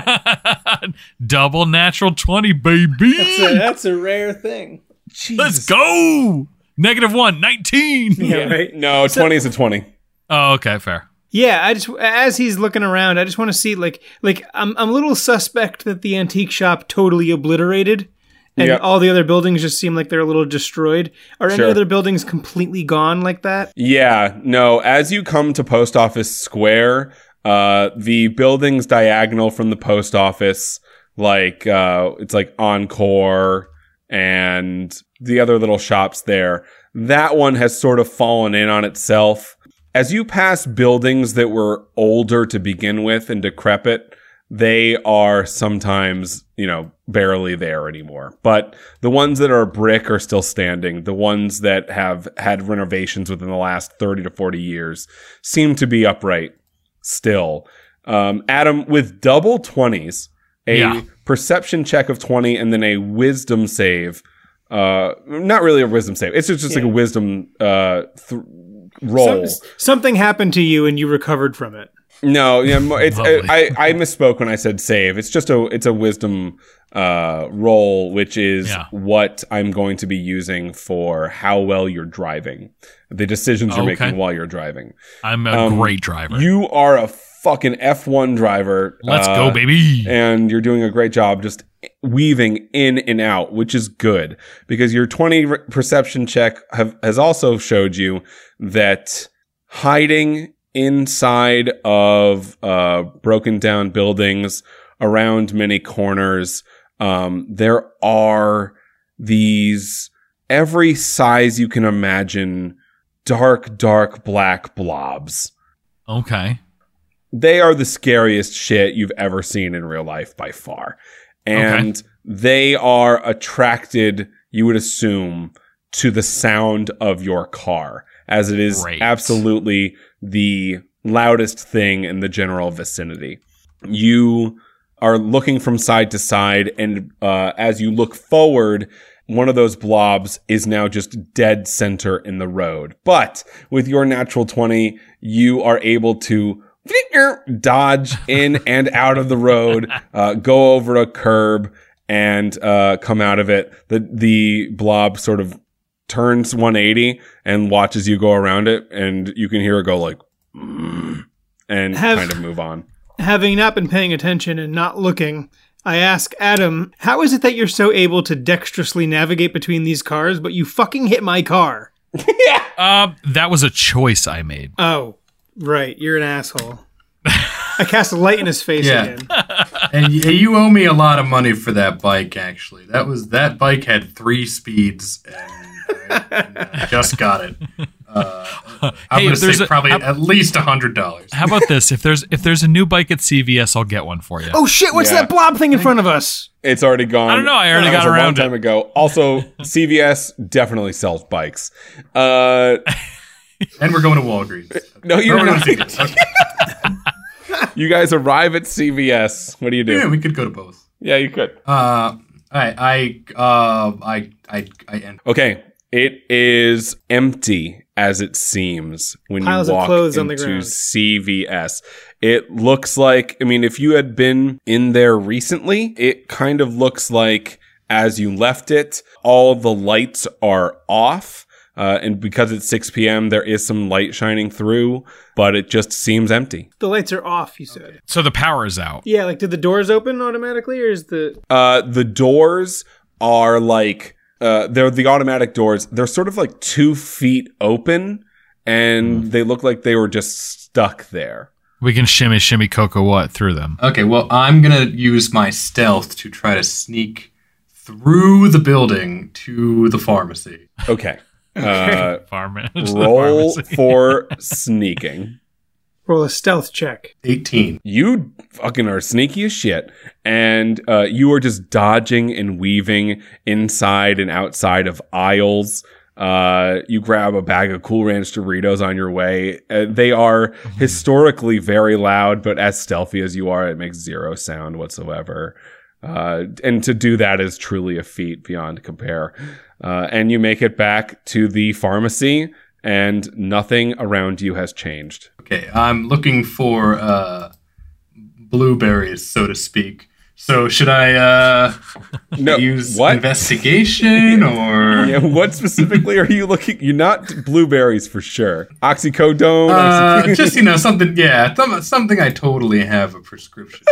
god! Double natural twenty, baby. That's a, that's a rare thing. Let's go. Negative one, nineteen. Yeah, right. No, twenty is a twenty. Oh, okay, fair. Yeah, I just as he's looking around, I just want to see like like I'm I'm a little suspect that the antique shop totally obliterated, and Yep. all the other buildings just seem like they're a little destroyed. Are any Sure. other buildings completely gone like that? Yeah, no. As you come to Post Office Square, uh, the buildings diagonal from the post office, like uh, it's like Encore and the other little shops there. That one has sort of fallen in on itself. As you pass buildings that were older to begin with and decrepit, they are sometimes, you know, barely there anymore. But the ones that are brick are still standing. The ones that have had renovations within the last thirty to forty years seem to be upright still. Um, Adam, with double twenties, a Yeah. perception check of twenty and then a wisdom save. Uh, not really a wisdom save. It's just, just like a wisdom uh, th- roll. Some, something happened to you and you recovered from it. No, yeah, mo- it's Lovely. I, I misspoke when I said save. It's just a it's a wisdom uh, roll, which is Yeah. what I'm going to be using for how well you're driving, the decisions you're Okay. making while you're driving. I'm a Um, great driver. You are a fucking F one driver. Let's uh, go, baby. And you're doing a great job just weaving in and out, which is good because your twenty re- perception check have, has also showed you that hiding inside of uh, broken down buildings around many corners, um, there are these every size you can imagine dark, dark black blobs. Okay. They are the scariest shit you've ever seen in real life by far. And they are attracted, you would assume, to the sound of your car, as it is Great. absolutely the loudest thing in the general vicinity. You are looking from side to side, and uh, as you look forward, one of those blobs is now just dead center in the road. But with your natural twenty, you are able to dodge in and out of the road, uh, go over a curb, and uh, come out of it. The the blob sort of turns one eighty and watches you go around it, and you can hear it go like, mm, and Have- kind of move on. Having not been paying attention and not looking, I ask Adam, how is it that you're so able to dexterously navigate between these cars, but you fucking hit my car? Uh, that was a choice I made. Oh, right. You're an asshole. I cast a light in his face Yeah. again. And y- you owe me a lot of money for that bike. Actually, that was that bike had three speeds, and, and I just got it. Uh, I'm Hey, going if to there's say a- probably how- at least one hundred dollars. How about this? If there's if there's a new bike at C V S, I'll get one for you. Oh shit! What's Yeah. that blob thing in front of us? It's already gone. I don't know, I already That got was a around long time it. ago. Also, C V S definitely sells bikes. Uh, And we're going to Walgreens. no, you're Or we're going not. to Seagate. Okay. You guys arrive at C V S. What do you do? Yeah, we could go to both. Yeah, you could. Uh, I, I, uh, I, I, I end. Okay, it is empty as it seems when Piles you of walk clothes on the into ground. C V S. It looks like, I mean, if you had been in there recently, it kind of looks like as you left it, all the lights are off. Uh, and because it's six p.m., there is some light shining through, but it just seems empty. The lights are off. You said. So the power is out. Yeah, like did the doors open automatically, or is the Uh, the doors are like, uh, they're the automatic doors. They're sort of like two feet open, and they look like they were just stuck there. We can shimmy shimmy cocoa what through them. Okay, well, I'm going to use my stealth to try to sneak through the building to the pharmacy. Okay. Uh, Farm roll for sneaking. roll a stealth check? eighteen. You fucking are sneaky as shit. And uh, you are just dodging and weaving inside and outside of aisles. Uh, you grab a bag of Cool Ranch Doritos on your way. Uh, they are historically very loud, but as stealthy as you are, it makes zero sound whatsoever. Uh, and to do that is truly a feat beyond compare. Uh, and you make it back to the pharmacy, and nothing around you has changed. Okay, I'm looking for uh, blueberries, so to speak. So should I uh, No, use what? investigation or Yeah, what specifically are you looking? You're not blueberries for sure. Oxycodone. uh, oxy- just you know something? Yeah, some, something I totally have a prescription.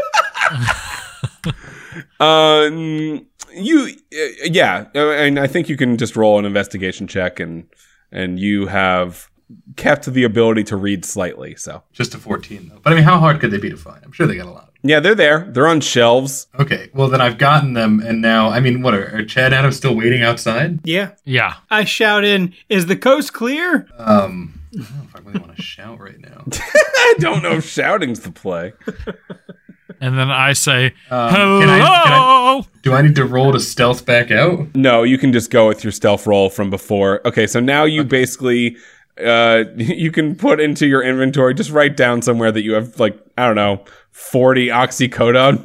uh, mm, you, uh, yeah, uh, and I think you can just roll an investigation check, and and you have kept the ability to read slightly. So Just a fourteen though. But I mean, how hard could they be to find? I'm sure they got a lot. yeah, they're there. They're on shelves. Okay, well then I've gotten them, and now I mean, what are, are Chad and Adam still waiting outside? Yeah. Yeah. I shout in, "Is the coast clear?" Um, I don't know if I really want to shout right now. I don't know if shouting's the play. And then I say, Um, hello. can I- can I- Do I need to roll to stealth back out? No, you can just go with your stealth roll from before. Okay, so now you basically uh you can put into your inventory, just write down somewhere that you have like, I don't know, forty oxycodone.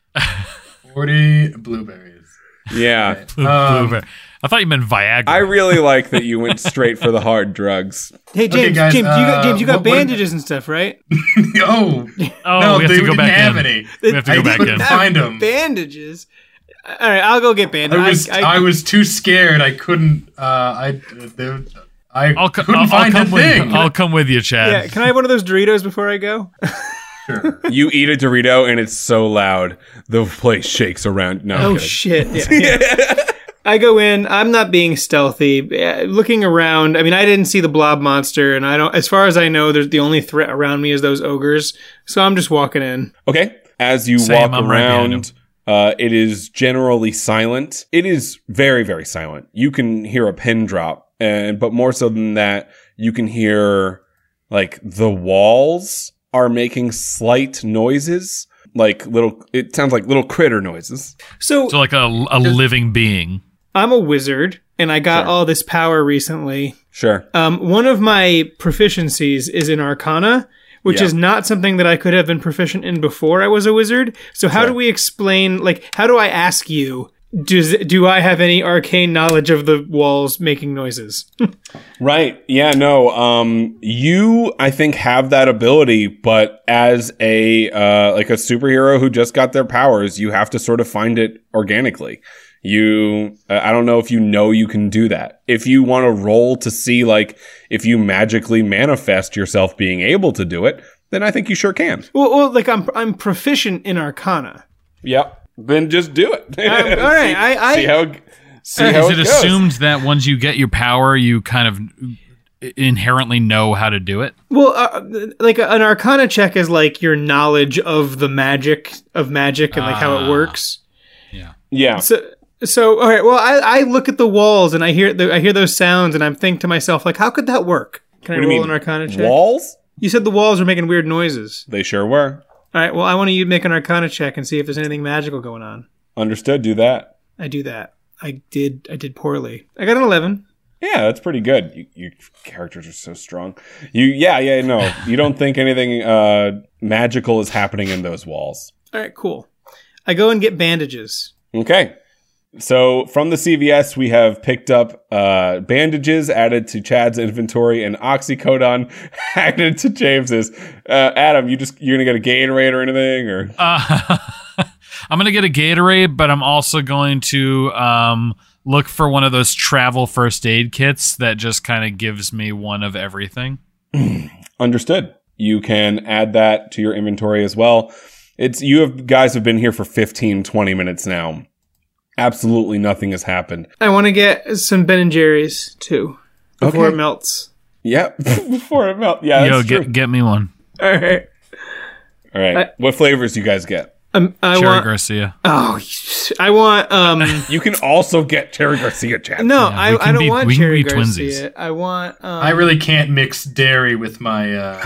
forty blueberries. Yeah. Um, Blueberry. I thought you meant Viagra. I really like that you went straight for the hard drugs. Hey James, Okay, guys, James, you got uh, James, you got what- what- bandages and stuff, right? oh, oh, no, we have they to go didn't back have in. any. We have to I go back couldn't in. find them. Bandages. All right, I'll go get I bandages. was I, was too scared. I couldn't. Uh, I they, I I'll, co- couldn't I'll, I'll find come a with thing. you. I'll come with you, Chad. yeah, can I have one of those Doritos before I go? Sure. You eat a Dorito and it's so loud the place shakes around. No, I'm Oh kidding. shit! Yeah, yeah. I go in. I'm not being stealthy. Uh, Looking around. I mean, I didn't see the blob monster, and I don't. As far as I know, there's the only threat around me is those ogres. So I'm just walking in. Okay. As you Same, walk I'm right behind around, uh, it is generally silent. It is very, very silent. You can hear a pin drop, and but more so than that, you can hear like the walls are making slight noises, like little. It sounds like little critter noises. So, So like a, a living being. I'm a wizard, and I got Sure. all this power recently. Sure. Um, one of my proficiencies is in Arcana, which Yeah. is not something that I could have been proficient in before I was a wizard. So how Sure. do we explain, like, how do I ask you, does, do I have any arcane knowledge of the walls making noises? Right. Yeah, no. Um you I think have that ability, but as a uh like a superhero who just got their powers, you have to sort of find it organically. You uh, I don't know if you know you can do that. If you want to roll to see like if you magically manifest yourself being able to do it, then I think you sure can. well, well, like, I'm I'm proficient in Arcana. Yep. Then just do it. Um, all right, see, I- I- see how it- see Uh, how Is it it goes. assumed that once you get your power, you kind of inherently know how to do it? Well, uh, like an Arcana check is like your knowledge of the magic of magic and like how it Ah. works. Yeah. So, so all right. Well, I, I look at the walls and I hear the, I hear those sounds and I'm thinking to myself like, how could that work? Can I What do you roll mean? an Arcana check? Walls? You said the walls were making weird noises. They sure were. All right, well, I want you to make an Arcana check and see if there's anything magical going on. Understood. Do that. I do that. I did. I did poorly. I got an eleven. Yeah, that's pretty good. You, your characters are so strong. You, yeah, yeah, no. You don't think anything uh, magical is happening in those walls. All right, cool. I go and get bandages. Okay. So from the C V S, we have picked up uh, bandages added to Chad's inventory and oxycodone added to James's. Uh, Adam, you just you're gonna get a Gatorade or anything, or Uh, I'm gonna get a Gatorade, but I'm also going to um, look for one of those travel first aid kits that just kind of gives me one of everything. Understood. You can add that to your inventory as well. It's you have guys have been here for fifteen, twenty minutes now. Absolutely nothing has happened. I want to get some Ben and Jerry's too before Okay. it melts. Yep. Before it melts. Yeah, Yo, that's true. get get me one. All right. All right. I- What flavors do you guys get? Um, I Cherry want. Garcia. Oh, I want. Um, You can also get Cherry Garcia, Chad. no, Yeah, I, we I can don't be- want we can Cherry be Garcia. twinsies. I want. Um, I really can't mix dairy with my. Uh,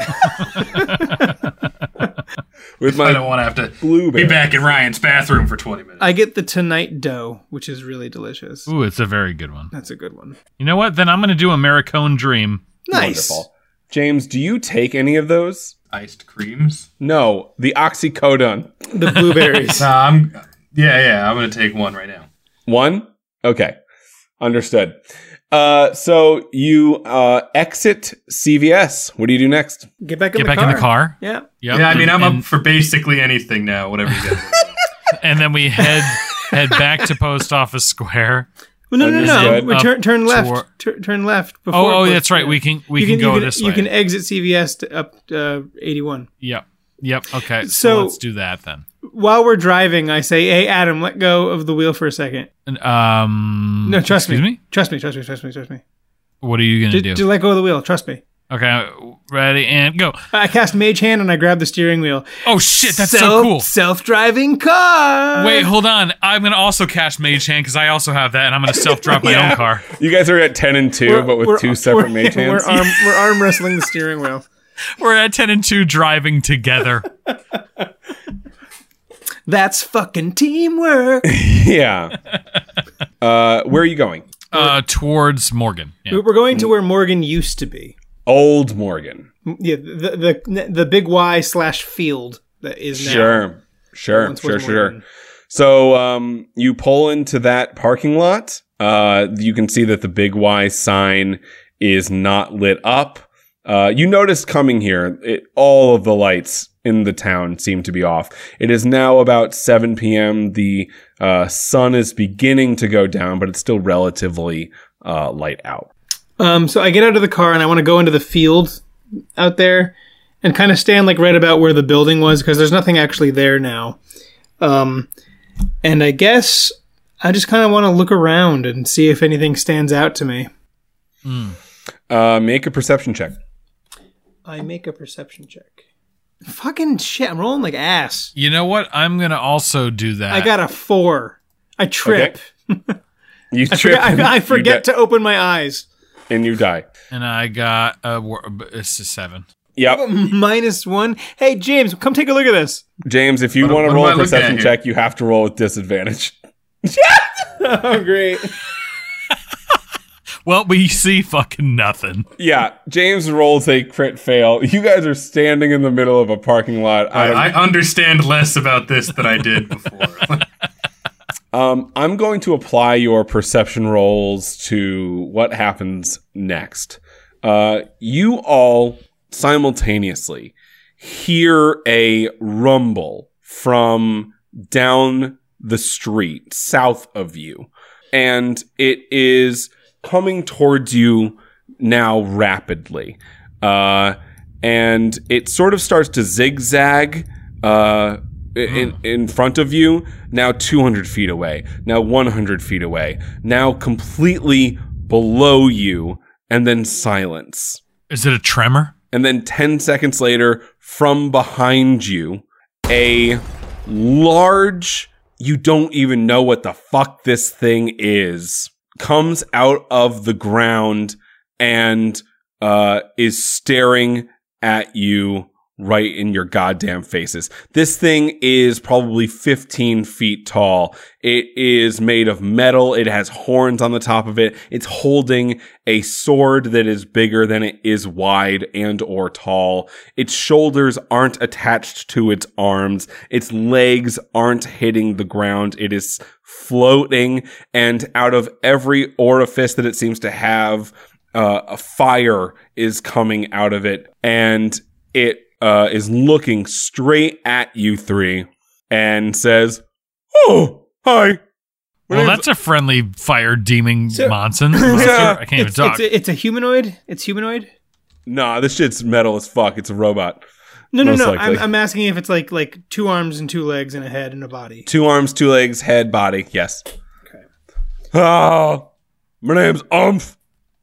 With I my don't want to have to blueberry. be back in Ryan's bathroom for twenty minutes. I get the Tonight Dough, which is really delicious. Ooh, it's a very good one. That's a good one. You know what? Then I'm gonna do a Maricone Dream. Nice. Wonderful. James, do you take any of those? Iced creams. No, the oxycodone. The blueberries. Nah, I'm. Yeah, yeah. I'm gonna take one right now. One? Okay. Understood. Uh, so you uh, exit C V S. What do you do next? Get back in Get the back car. in the car. Yeah. Yep. Yeah, I mean, I'm and, up for basically anything now. Whatever you guys. do. and then we head head back to Post Office Square. Well, no, no, no. Understood. We turn turn left. Toward- Tur- turn left. Before Oh, oh, Post- that's right. yeah. We can we You can, go you this You way. can exit C V S to up uh, eighty-one. Yep. Yep. Okay. So, So- let's do that then. While we're driving, I say, "Hey, Adam, let go of the wheel for a second." And, Um. No, trust excuse me. me. Trust me. Trust me. Trust me. Trust me. What are you gonna Just, do? just let go of the wheel. Trust me. Okay. Ready and go. I cast Mage Hand and I grab the steering wheel. Oh shit! That's Self, so cool. Self-driving car. Wait, hold on. I'm gonna also cast Mage Hand because I also have that, and I'm gonna self drop my Yeah. own car. You guys are at ten and two, We're- but with we're- two separate we're, mage hands. We're arm, we're arm wrestling the steering wheel. We're at ten and two driving together. That's fucking teamwork. yeah. Uh, where are you going? Uh, towards Morgan. Yeah. We're going to where Morgan used to be. Old Morgan. Yeah, the the the big Y slash field that is now. Sure. Sure. Once Sure. was Sure. Morgan. So um, you pull into that parking lot. Uh, you can see that the big Y sign is not lit up. Uh, you noticed coming here, it, all of the lights in the town seem to be off. It is now about seven p.m. The uh, sun is beginning to go down, but it's still relatively uh, light out. Um, so I get out of the car and I want to go into the field out there and kind of stand like right about where the building was because there's nothing actually there now. Um, and I guess I just kind of want to look around and see if anything stands out to me. Uh, make a perception check. I make a perception check. Fucking shit, I'm rolling like ass. You know what? I'm gonna also do that. I got a four. I trip. You I trip. forget, I, I you forget di- to open my eyes. and you die. and I got a. wor- It's a seven. Yep. Minus one. Hey, James, come take a look at this. James, if you What- want to what am roll I a looking perception at here? check, you have to roll with disadvantage. Oh, great. Well, we see fucking nothing. Yeah, James rolls a crit fail. You guys are standing in the middle of a parking lot. Out of, I, I understand less about this than I did before. um, I'm going to apply your perception rolls to what happens next. Uh, you all simultaneously hear a rumble from down the street south of you, and it is coming towards you now rapidly. Uh, and it sort of starts to zigzag uh, in, in front of you, now two hundred feet away, now one hundred feet away, now completely below you, and then silence. Is it a tremor? And then ten seconds later, from behind you, a large, you don't even know what the fuck this thing is, comes out of the ground and uh, is staring at you right in your goddamn faces. This thing is probably fifteen feet tall. It is made of metal. It has horns on the top of it. It's holding a sword that is bigger than it is wide and or tall. Its shoulders aren't attached to its arms. Its legs aren't hitting the ground. It is floating, and out of every orifice that it seems to have, uh, a fire is coming out of it, and it Uh, is looking straight at you three and says, "Oh, hi." My Well, name's- that's a friendly fire demon So- monson. Yeah. I can't even It's, talk. it's, a, it's a humanoid. It's humanoid. Nah, this shit's metal as fuck. It's a robot. No, no, Most no. likely. I'm, I'm asking if it's like like two arms and two legs and a head and a body. Two arms, two legs, head, body. Yes. Okay. Ah, my name's Umph.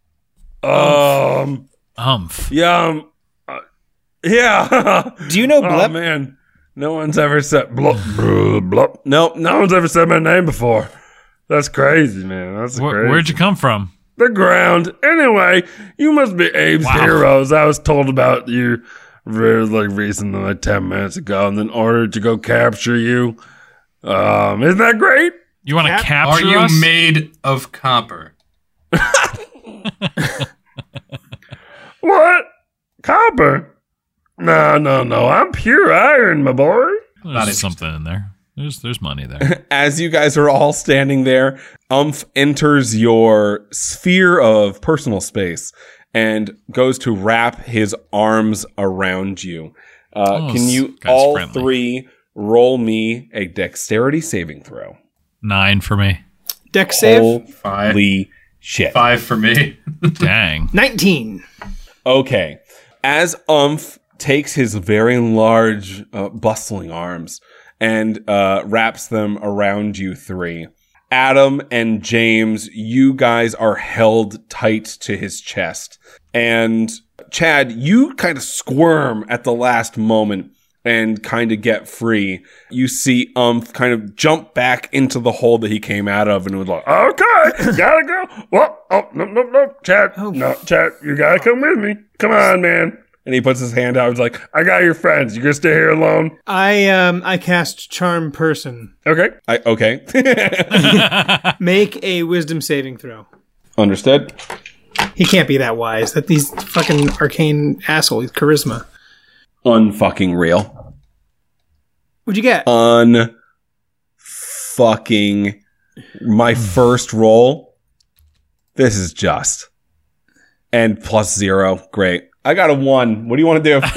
Um, Umph. yeah, um, uh, yeah. Do you know Oh Blep? man, no one's ever said blup, blup, blup. Nope, no one's ever said my name before. That's crazy, man. That's Wh- crazy. where'd you come from? The ground. Anyway, you must be Abe's Wow. heroes. I was told about you very like recently, like ten minutes ago, and then ordered to go capture you. Um, isn't that great? You want to Cap- Are capture you us? made of copper? What? Copper? No, no, no. I'm pure iron, my boy. There's Not something in there. There's there's money there. As you guys are all standing there, Umph enters your sphere of personal space and goes to wrap his arms around you. Uh, Oh, can you this guy's all friendly. three roll me a dexterity saving throw? Nine for me. Deck save. Five. Holy shit. Five for me. Dang. nineteen. Okay. As Umph takes his very large, uh, bustling arms and uh, wraps them around you three, Adam and James, you guys are held tight to his chest. And Chad, you kind of squirm at the last moment and kind of get free. You see Umph kind of jump back into the hole that he came out of and was like, okay, gotta go. Well, oh, no, no, no, Chad, Oh. no, Chad, you gotta come with me. Come on, man. And he puts his hand out. He's like, I got your friends. You gonna stay here alone? I um I cast charm person. Okay. I, okay. Make a wisdom saving throw. Understood. He can't be that wise. That these fucking arcane asshole. He's charisma. Unfucking real. What'd you get? Un fucking my first roll. This is just. And plus zero. Great. I got a one. What do you want to do?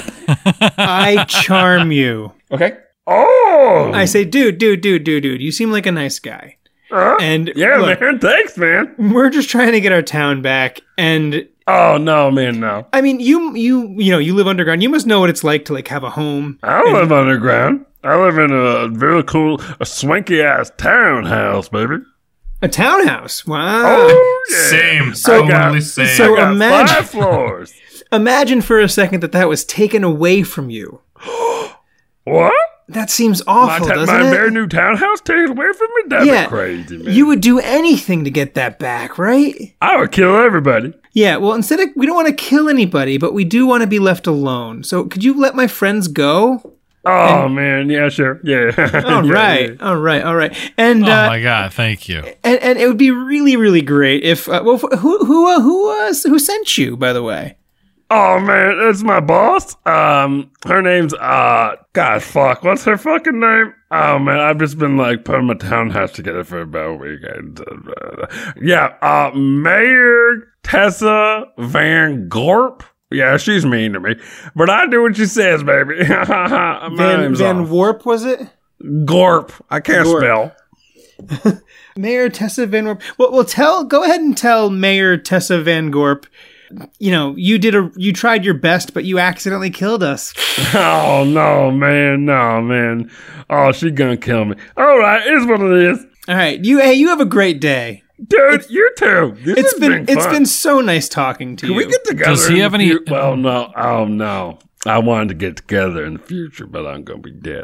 I charm you. Okay. Oh. I say, dude, dude, dude, dude, dude. You seem like a nice guy. Uh, And yeah, look, man. Thanks, man. we're just trying to get our town back. And Oh no, man, no. I mean, you, you, you know, you live underground. You must know what it's like to like have a home. I don't live underground. I live in a very cool, a swanky ass townhouse, baby. A townhouse. Wow. Oh yeah. Same. So- totally same. so- I got imagine- five floors. Imagine for a second that that was taken away from you. What? That seems My, awful, ta- doesn't my it? very new townhouse taken away from me? That'd Yeah. be crazy, man. You would do anything to get that back, right? I would kill everybody. Yeah, well, instead of, we don't want to kill anybody, but we do want to be left alone. So could you let my friends go? Oh man, yeah, sure, yeah. All Yeah, right, yeah. all right, all right. And, Oh uh, my god, thank you. and and it would be really, really great if, uh, well, who, who, uh, who, uh, who sent you, by the way? Oh man, that's my boss. Um, her name's uh, God, fuck, what's her fucking name? Oh man, I've just been like putting my townhouse together for about a week. And, uh, yeah, uh, Mayor Tessa Van Gorp. Yeah, she's mean to me, but I do what she says, baby. my Van, name's Van off. Warp, was it? Gorp. I can't Gorp. spell. Mayor Tessa Van Gorp. Well, well, tell. Go ahead and tell Mayor Tessa Van Gorp. You know, you did a. You tried your best, but you accidentally killed us. Oh no, man, no, man. Oh, she gonna kill me. All right, it's what it is, All right, you. Hey, you have a great day. dude. You too. This It's has been. been It's fun. been so nice talking to Can you. we get together? Does he in have the any- fu- Well, no. Oh no. I wanted to get together in the future, but I'm gonna be dead.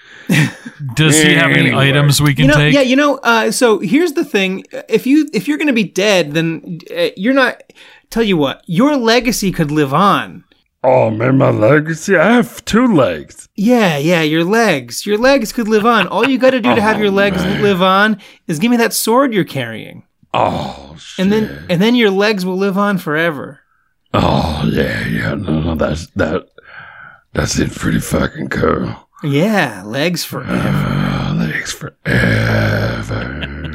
Does he have any Anyway. items we can you know, take? yeah, you know. Uh, so here's the thing: if you if you're going to be dead, then uh, you're not. tell you what, your legacy could live on. Oh, man, my legacy? I have two legs. Yeah, yeah, your legs. Your legs could live on. All you got to do to have Oh, your legs man. live on is give me that sword you're carrying. Oh, shit. And then and then your legs will live on forever. Oh, yeah, yeah. No, no, that's, that, that's it pretty fucking cool. Yeah, legs forever. Oh, legs forever.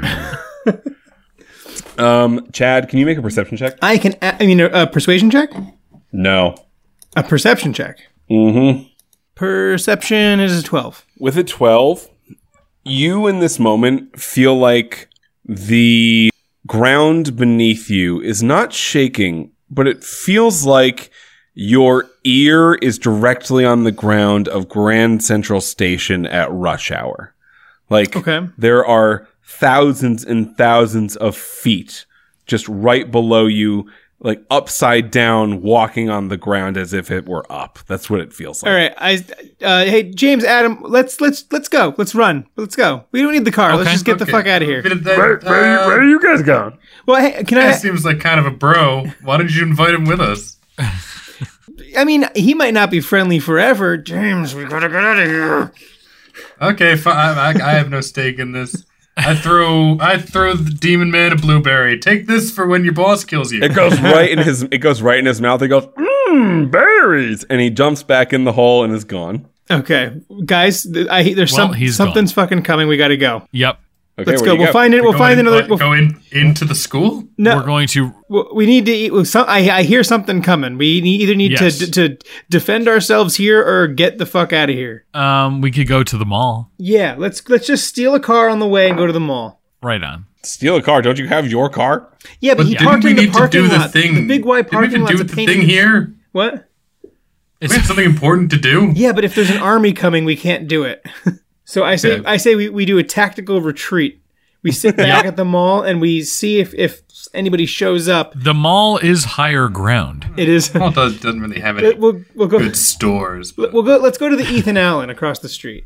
Um, Chad, can you make a perception check? I can, I mean, a, a persuasion check? No. A perception check. Mm-hmm. Perception is a twelve. With a twelve, you in this moment feel like the ground beneath you is not shaking, but it feels like your ear is directly on the ground of Grand Central Station at rush hour. Like, Okay. there are thousands and thousands of feet just right below you, like upside down, walking on the ground as if it were up. That's what it feels like. All right. I, uh, hey, James, Adam, let's let's let's go. Let's run. Let's go. We don't need the car. Let's Okay, just get the Okay. fuck out of here. But that- Where, where, are you, where are you guys going? Well, hey, can That I? seems like kind of a bro. Why didn't you invite him with us? I mean, he might not be friendly forever. James, we gotta get out of here. Okay, fine. I, I have no stake in this. I throw I throw the demon man a blueberry. Take this for when your boss kills you. It goes right in his. It goes right in his mouth. He goes, mmm, berries, and he jumps back in the hole and is gone. Okay, guys, th- I there's Well, some he's something's fucking coming. We gotta go. Yep. Okay, Let's where go. do you We'll find it. We'll Go find in, another. what, We'll, go in into the school. no, We're going to w- we need to eat. Well, some, I, I hear something coming. We need, either need Yes. to d- to defend ourselves here or get the fuck out of here. um we could go to the mall. Yeah, let's let's just steal a car on the way and go to the mall. Right on. Steal a car. Don't you have your car? Yeah, but, But he didn't parked we in the need to parking do the lot. thing? The big white Didn't we parking have to lots do of the painted. thing here? What? We have something important to do. Yeah, but if there's an army coming, we can't do it. So I say Okay. I say we, we do a tactical retreat. We sit back at the mall and we see if, if anybody shows up. The mall is higher ground. It is. Well, it does- doesn't really have any We'll we'll go. good stores. But. We'll go. Let's go to the Ethan Allen across the street.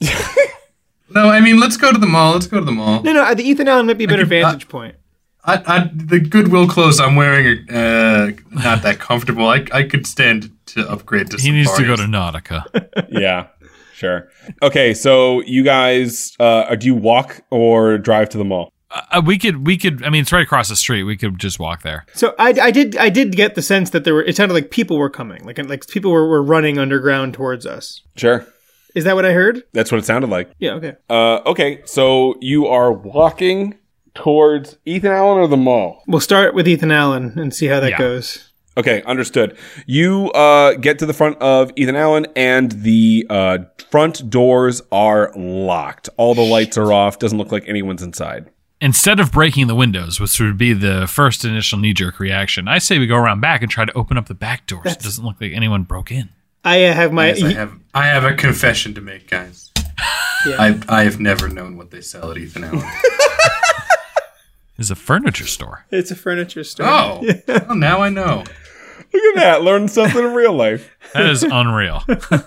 No, I mean, let's go to the mall. Let's go to the mall. No, no. The Ethan Allen might be a better could- vantage point. I, I, the Goodwill clothes I'm wearing are uh, not that comfortable. I, I could stand to upgrade to He some needs to go parties. to Nautica. Yeah, sure. Okay, so you guys, uh, do you walk or drive to the mall? uh, we could we could I mean it's right across the street. We could just walk there. So I, I did I did get the sense that there were. It sounded like people were coming, like like people were, were running underground towards us. Sure. Is that what I heard? That's what it sounded like. Yeah. Okay. Uh, okay, so you are walking towards Ethan Allen or the mall? We'll start with Ethan Allen and see how that Yeah. goes. Okay, understood. You uh, get to the front of Ethan Allen, and the uh, front doors are locked. All the lights are off. Doesn't look like anyone's inside. Instead of breaking the windows, which would be the first initial knee-jerk reaction, I say we go around back and try to open up the back doors. It doesn't look like anyone broke in. I uh, have my. Yes, I have I have a confession to make, guys. Yeah. I I have never known what they sell at Ethan Allen. It's a furniture store. It's a furniture store. Oh, well, now I know. Look at that. Learn something in real life. That is unreal.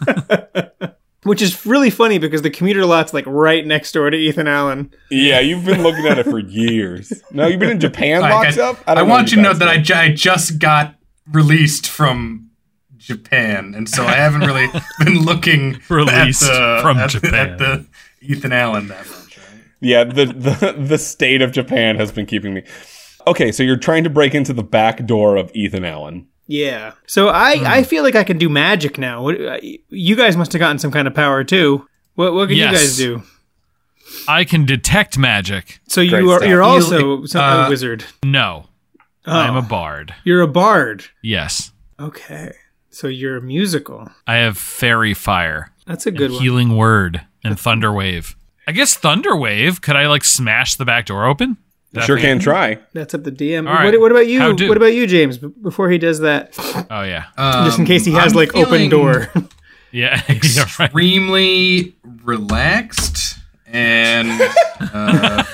Which is really funny because the commuter lot's like right next door to Ethan Allen. Yeah, you've been looking at it for years. No, you've been in Japan Like, locked I, up? I, don't want you to know guys that I, ju- I just got released from Japan, and so I haven't really been looking Released at the, from at, Japan. at the Ethan Allen that much. Right? Yeah, the, the the state of Japan has been keeping me. Okay, so you're trying to break into the back door of Ethan Allen. Yeah. So I, I feel like I can do magic now. What, uh, you guys must have gotten some kind of power too. What what can Yes. you guys do? I can detect magic. So you Great are stuff. you're You- also some, uh, a wizard. No. I'm a bard. You're a bard. Yes. Okay. So you're a musical. I have fairy fire, That's a good one. healing word, and thunder wave. I guess thunder wave. Could I like smash the back door open? That Sure be- can try. That's up to D M. All right. What, what about you? How do? What about you, James? B- Before he does that, Oh yeah. just in case he has Um, I'm like open feeling door. Yeah. yeah right. Extremely relaxed and uh,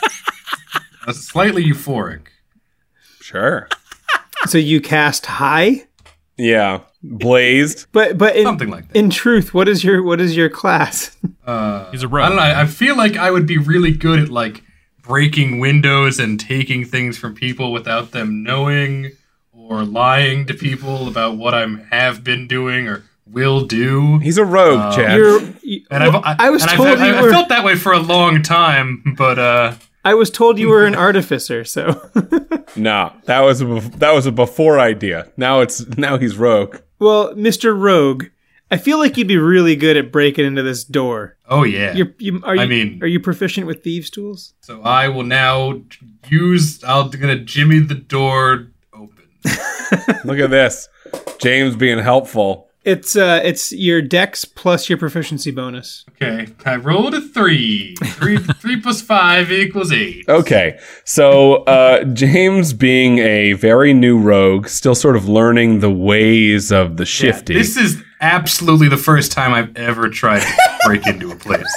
slightly euphoric. Sure. So you cast high, Yeah. Blazed. but but in, Something like that. in truth, what is your what is your class? Uh, He's a I rogue. don't know. I I feel like I would be really good at like breaking windows and taking things from people without them knowing, or lying to people about what I have been doing or will do. He's a rogue, Um, Chad. You're, you, And well, I've, I, I was and told I've, you I, were. I felt that way for a long time, but uh, I was told you were an artificer. So, No, that was a, bef- that was a before idea. Now it's now he's rogue. well, Mister Rogue, I feel like you'd be really good at breaking into this door. oh yeah. You're, you are you I mean- are you proficient with thieves' tools? So I will now use. I'm gonna jimmy the door open. Look at this. James being helpful. It's uh, it's your dex plus your proficiency bonus. Okay, I rolled a three. Three, three plus five equals eight. Okay, so uh, James, being a very new rogue, still sort of learning the ways of the shifty. Yeah, this is absolutely the first time I've ever tried to break into a place.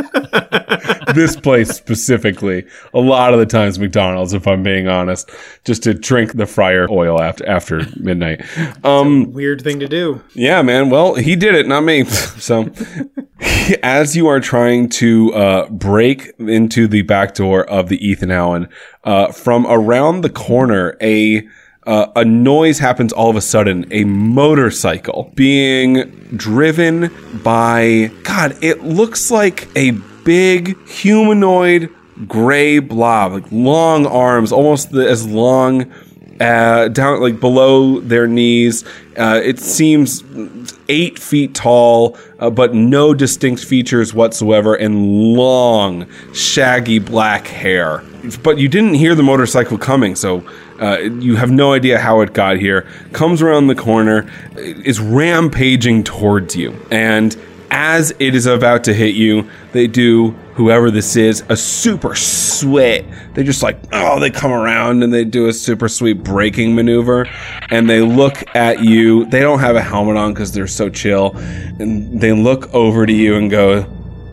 This place specifically. A lot of the times McDonald's, if I'm being honest, just to drink the fryer oil after after midnight. Um, Weird thing to do. yeah, man. Well, he did it, not me. So, as you are trying to uh, break into the back door of the Ethan Allen, uh, from around the corner, a uh, a noise happens all of a sudden. A motorcycle being driven by, God, it looks like a big humanoid gray blob, like long arms, almost the, as long uh, down like below their knees. Uh, it seems eight feet tall, uh, but no distinct features whatsoever, and long, shaggy black hair. But you didn't hear the motorcycle coming, so uh, you have no idea how it got here. Comes around the corner, is rampaging towards you, and as it is about to hit you, they do, whoever this is, a super sweat. They just like, oh, they come around and they do a super sweet braking maneuver. And they look at you. They don't have a helmet on because they're so chill. And they look over to you and go,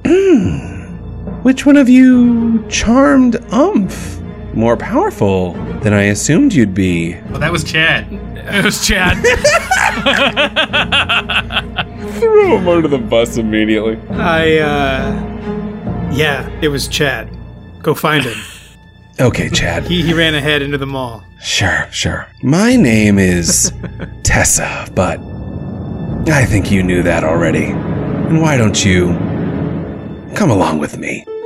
mm, which one of you charmed Umph? More powerful than I assumed you'd be. Well, that was Chad. It was Chad. Throw him under the bus immediately. I uh, yeah, it was Chad. Go find him. Okay, Chad. He he ran ahead into the mall. Sure, sure. My name is Tessa, but I think you knew that already. And why don't you come along with me?